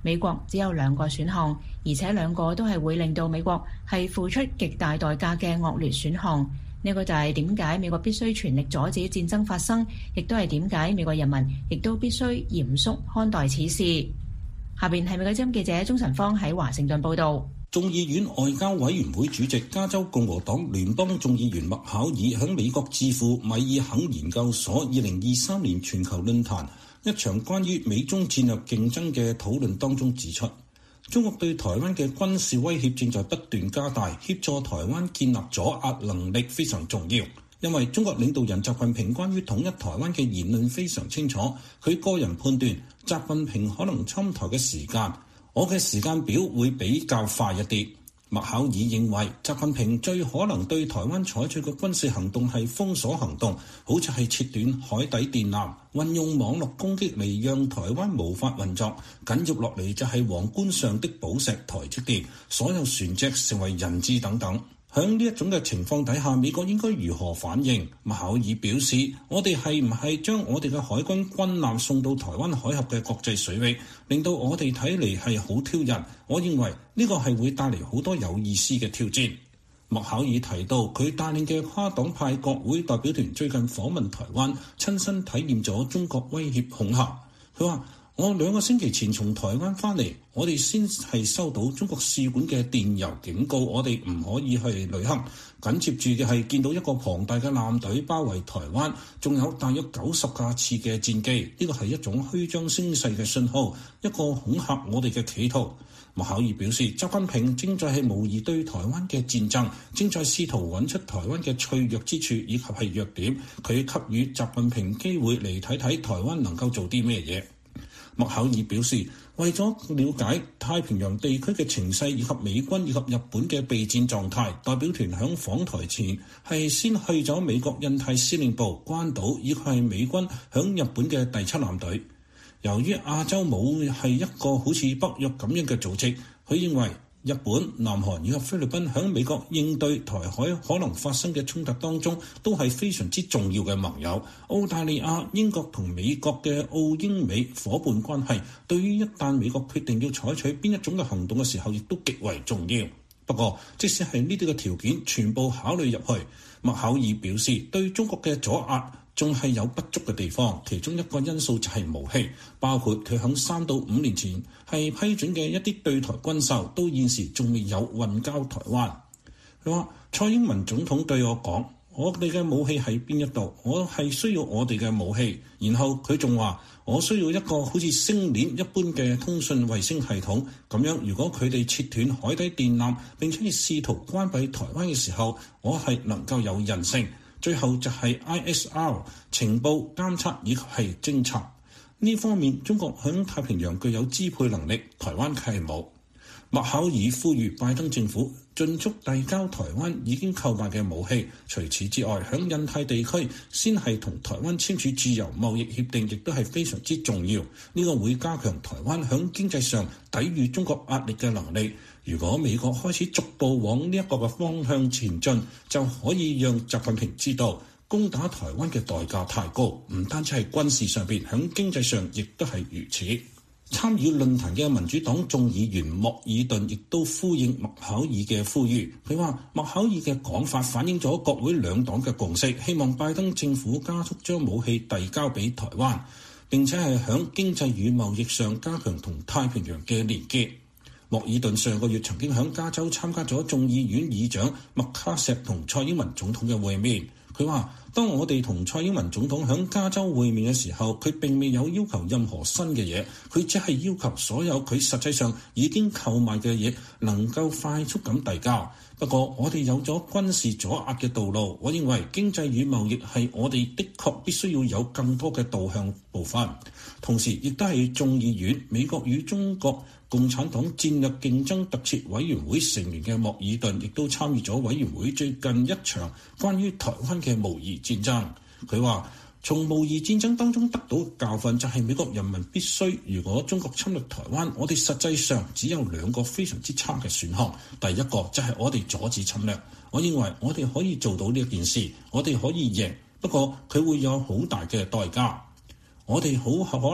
美國只有兩個選項，而且兩個都係會令到美國係付出極大代價嘅惡劣選項。呢個就係點解美國必須全力阻止戰爭發生，亦都係點解美國人民亦都必須嚴肅看待此事。下邊係美國之音記者鍾晨芳喺華盛頓報導。 眾議院外交委員會主席、加州共和黨聯邦眾議員麥考爾喺美國智庫米爾肯研究所二零二三年全球論壇一場關於美中戰略競爭嘅討論當中指出，中國對台灣嘅軍事威脅正在不斷加大，協助台灣建立阻壓能力非常重要。因為中國領導人習近平關於統一台灣嘅言論非常清楚，佢個人判斷習近平可能侵台嘅時間，我嘅時間表會比較快一啲。麥考爾認為習近平最可能對台灣採取嘅軍事行動係封鎖行動，好似係切斷海底電纜，運用網絡攻擊嚟讓台灣無法運作。緊接落嚟就係皇冠上的寶石台積電，所有船隻成為人質等等。喺呢一種嘅情況底下，美國應該如何反應？麥考爾表示，我哋係唔係將我哋嘅海軍軍艦送到台灣海峽嘅國際水域，令到我哋睇嚟係好挑釁？我認為呢個係會帶嚟好多有意思嘅挑戰。麥考爾提到，佢帶領嘅跨黨派國會代表團最近訪問台灣，親身體驗咗中國威脅恐嚇。佢話：我兩個星期前從台灣翻嚟，我哋先係收到中國使館嘅電郵警告，我哋唔可以去旅行。緊接住嘅係見到一個龐大嘅艦隊包圍台灣，仲有大約九十架次嘅戰機，呢個係一種虛張聲勢嘅信號，一個恐嚇我哋嘅企圖。麥考爾表示，習近平正在係模擬對台灣嘅戰爭，正在試圖揾出台灣嘅脆弱之處以及係弱點，佢給予習近平機會嚟睇睇台灣能夠做啲咩嘢。麥考爾表示，為咗了解太平洋地區嘅情勢以及美軍以及日本嘅備戰狀態，代表團響訪台前係先去咗美國印太司令部、關島以及係美軍響日本嘅第七艦隊。由於亞洲冇係一個好似北約咁樣嘅組織，佢認為日本、南韓以及菲律賓喺美國應對台海可能發生嘅衝突當中都係非常之重要嘅盟友。澳大利亞、英國同美國嘅澳英美夥伴關係，對於一旦美國決定要採取邊一種嘅行動嘅時候，亦都極為重要。不過，即使係呢啲嘅條件全部考慮入去，麥考爾表示對中國嘅阻壓仲係有不足嘅地方，其中一個因素就係武器，包括佢響三到五年前係批准嘅一啲對台軍售，到現時仲未有運交台灣。佢話蔡英文總統對我講，我哋嘅武器喺邊一度，我係需要我哋嘅武器。然後佢仲話，我需要一個好似星鏈一般嘅通訊衛星系統，咁樣如果佢哋切斷海底電纜並且試圖關閉台灣嘅時候，我係能夠有韌性。最後就係 I S R 情報監測以及係偵察呢方面，中國響太平洋具有支配能力，台灣係冇。麥考爾呼籲拜登政府盡速遞交台灣已經購買嘅武器。除此之外，響印太地區先係同台灣簽署自由貿易協定，亦都係非常之重要。呢個會加強台灣響經濟上抵禦中國壓力嘅能力。如果美國開始逐步往呢一個嘅方向前進，就可以讓習近平知道攻打台灣嘅代價太高，唔單止係軍事上邊，響經濟上亦都係如此。參與論壇嘅民主黨眾議員莫爾頓亦都呼應麥考爾嘅呼籲。佢話麥考爾嘅講法反映咗國會兩黨嘅共識，希望拜登政府加速將武器遞交俾台灣，並且係響經濟與貿易上加強同太平洋嘅連結。莫爾頓上個月曾經響加州參加咗眾議院議長麥卡錫同蔡英文總統嘅會面。佢話：當我哋同蔡英文總統響加州會面嘅時候，佢並未有要求任何新嘅嘢，佢只係要求所有佢實際上已經購買嘅嘢能夠快速咁遞交。不過我哋有咗軍事阻壓嘅道路，我認為經濟與貿易係我哋的確必須要有更多嘅導向部分。同時亦都係眾議院美國與中國共產黨戰略競爭特設委員會成員嘅莫爾頓亦都參與咗委員會最近一場關於台灣嘅模擬戰爭。佢話：從模擬戰爭當中得到教訓就係美國人民必須，如果中國侵略台灣，我哋實際上只有兩個非常之差嘅選項。第一個就係我哋阻止侵略，我認為我哋可以做到呢一件事，我哋可以贏，不過佢會有好大嘅代價。我哋好可能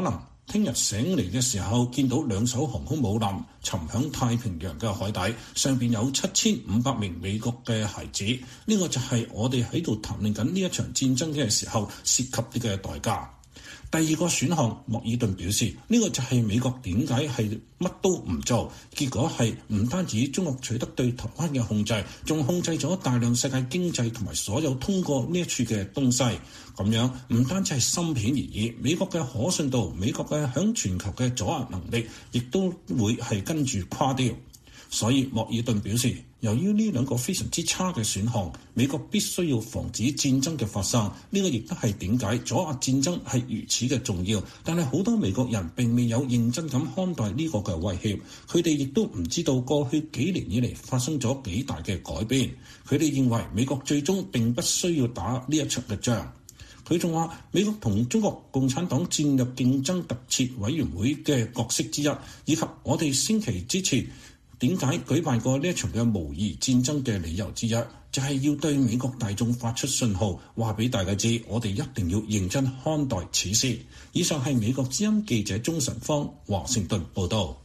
聽日醒嚟嘅時候，見到兩艘航空母艦沉響太平洋嘅海底，上邊有七千五百名美國嘅孩子。呢個就係我哋喺度談論緊呢一場戰爭嘅時候涉及啲嘅代價。第二個選項，莫爾頓表示，呢個就係美國點解係乜都唔做，結果係唔單止中國取得對台灣嘅控制，仲控制咗大量世界經濟同埋所有通過呢一處嘅東西。咁樣唔單止係芯片而已，美國嘅可信度、美國嘅響全球嘅阻壓能力，亦都會係跟住垮掉。所以莫爾頓表示，由於呢兩個非常之差嘅選項，美國必須要防止戰爭嘅發生。呢個亦都係點解阻壓戰爭係如此嘅重要。但係好多美國人並未有認真咁看待呢個嘅威脅，佢哋亦都唔知道過去幾年以嚟發生咗幾大嘅改變。佢哋認為美國最終並不需要打呢一場嘅仗。佢仲話，美國同中國共產黨戰略競爭特設委員會嘅角色之一，以及我哋星期之前點解舉辦過呢一場嘅模擬戰爭嘅理由之一，就係要對美國大眾發出信號，話俾大家知，我哋一定要認真看待此事。以上係美國之音記者鍾晨芳華盛頓報道。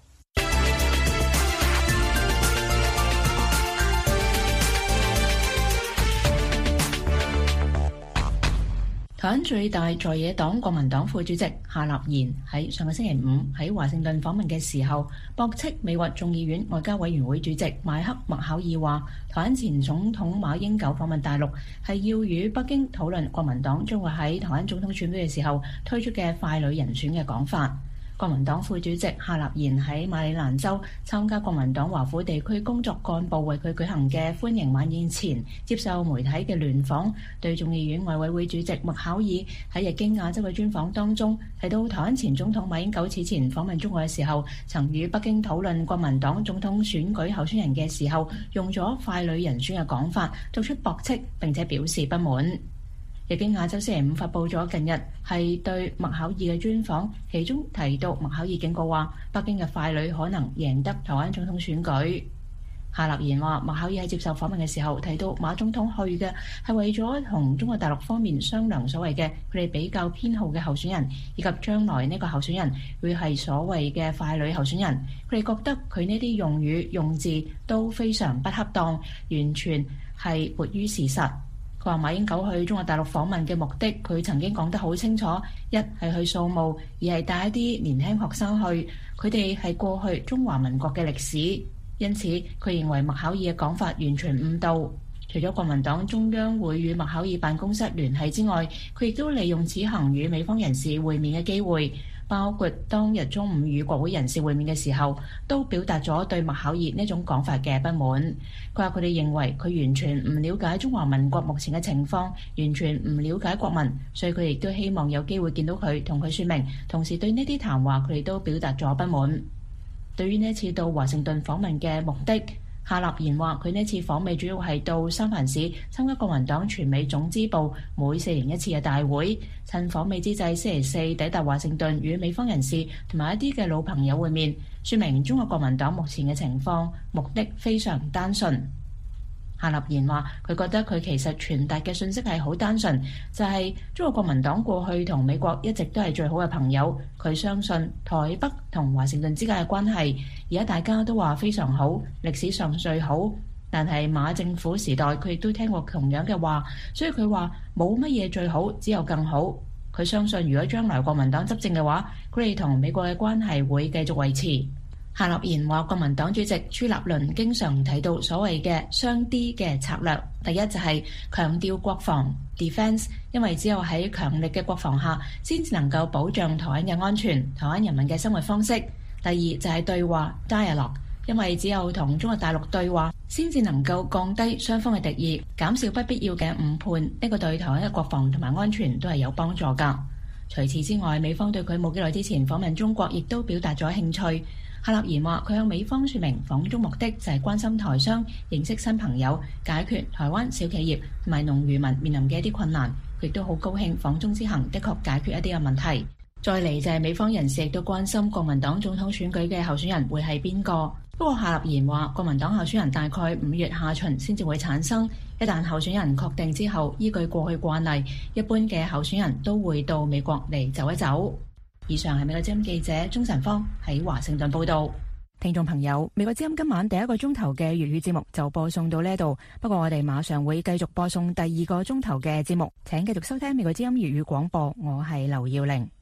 台灣最大在野黨國民黨副主席夏立言喺上個星期五喺華盛頓訪問嘅時候，駁斥美國眾議院外交委員會主席邁克麥考爾話，台灣前總統馬英九訪問大陸係要與北京討論國民黨將會喺台灣總統選舉嘅時候推出嘅傀儡人選嘅講法。國民黨副主席夏立言喺馬里蘭州參加國民黨華府地區工作幹部為佢舉行嘅歡迎晚宴前，接受媒體嘅聯訪，對眾議院外委會主席麥考爾喺日經亞洲嘅專訪當中提到，台灣前總統馬英九此前訪問中國嘅時候，曾與北京討論國民黨總統選舉候選人嘅時候，用咗傀儡人選嘅講法，作出駁斥並且表示不滿。日經亞洲星期五發布咗近日係對麥考爾嘅專訪，其中提到麥考爾警告話，北京嘅傀儡可能贏得台灣總統選舉。夏立言話，麥考爾喺接受訪問嘅時候提到，馬總統去嘅係為咗同中國大陸方面商量所謂嘅佢哋比較偏好嘅候選人，以及將來呢個候選人會係所謂嘅傀儡候選人。佢哋覺得佢呢啲用語用字都非常不恰當，完全係悖於事實。佢話馬英九去中國大陸訪問嘅目的，佢曾經講得好清楚，一係去掃墓，二係帶一啲年輕學生去，佢哋係過去中華民國嘅歷史。因此，佢認為麥考爾嘅講法完全誤導。除咗國民黨中央會與麥考爾辦公室聯繫之外，佢亦都利用此行與美方人士會面嘅機會，包括當日中午與國會人士會面嘅時候，都表達咗對麥考爾呢種講法嘅不滿。佢話佢哋認為佢完全唔了解中華民國目前嘅情況，完全唔了解國民，所以佢哋亦都希望有機會見到佢，同佢說明。同時對呢啲談話，佢哋都表達咗不滿。對於呢次到華盛頓訪問嘅目的，夏立言話佢呢次訪美主要係到三藩市參加國民黨全美總支部每四年一次嘅大會，趁訪美之際星期四抵達華盛頓，與美方人士同埋一啲嘅老朋友會面，說明中國國民黨目前嘅情況，目的非常單純。夏立言話佢覺得佢其實傳達嘅信息係好單純，就係中國國民黨過去同美國一直都係最好嘅朋友，佢相信台北同華盛頓之間嘅關係而家大家都話非常好，歷史上最好。但係馬政府時代佢亦都聽過同樣嘅話，所以佢話冇乜嘢最好，只有更好。佢相信如果將來國民黨執政嘅話，佢哋同美國嘅關係會繼續維持。夏立言話，國民黨主席朱立倫經常提到所謂嘅雙 D 嘅策略，第一就係強調國防 defense， 因為只有喺強力嘅國防下，先至能夠保障台灣嘅安全、台灣人民嘅生活方式。第二就係對話 dialogue， 因為只有同中國大陸對話，先至能夠降低雙方嘅敵意，減少不必要嘅誤判，呢、這個對台灣嘅國防同埋安全都係有幫助㗎。除此之外，美方對佢冇幾耐之前訪問中國，亦都表達咗興趣。夏立言話佢向美方說明訪中目的就係關心台商、認識新朋友、解決台灣小企業同埋農漁民面臨嘅一啲困難。佢亦都好高興訪中之行的確解決一啲嘅問題。再嚟就係美方人士亦都關心國民黨總統選舉嘅候選人會係邊個。不過夏立言話國民黨候選人大概五月下旬先至會產生，一旦候選人確定之後，依據過去慣例，一般嘅候選人都會到美國嚟走一走。 以上係美國之音記者鍾晨芳喺華盛頓報道。聽眾朋友，美國之音今晚第一個鐘頭嘅粵語節目就播送到呢度，不過我哋馬上會繼續播送第二個鐘頭嘅節目，請繼續收聽美國之音粵語廣播，我係劉耀玲。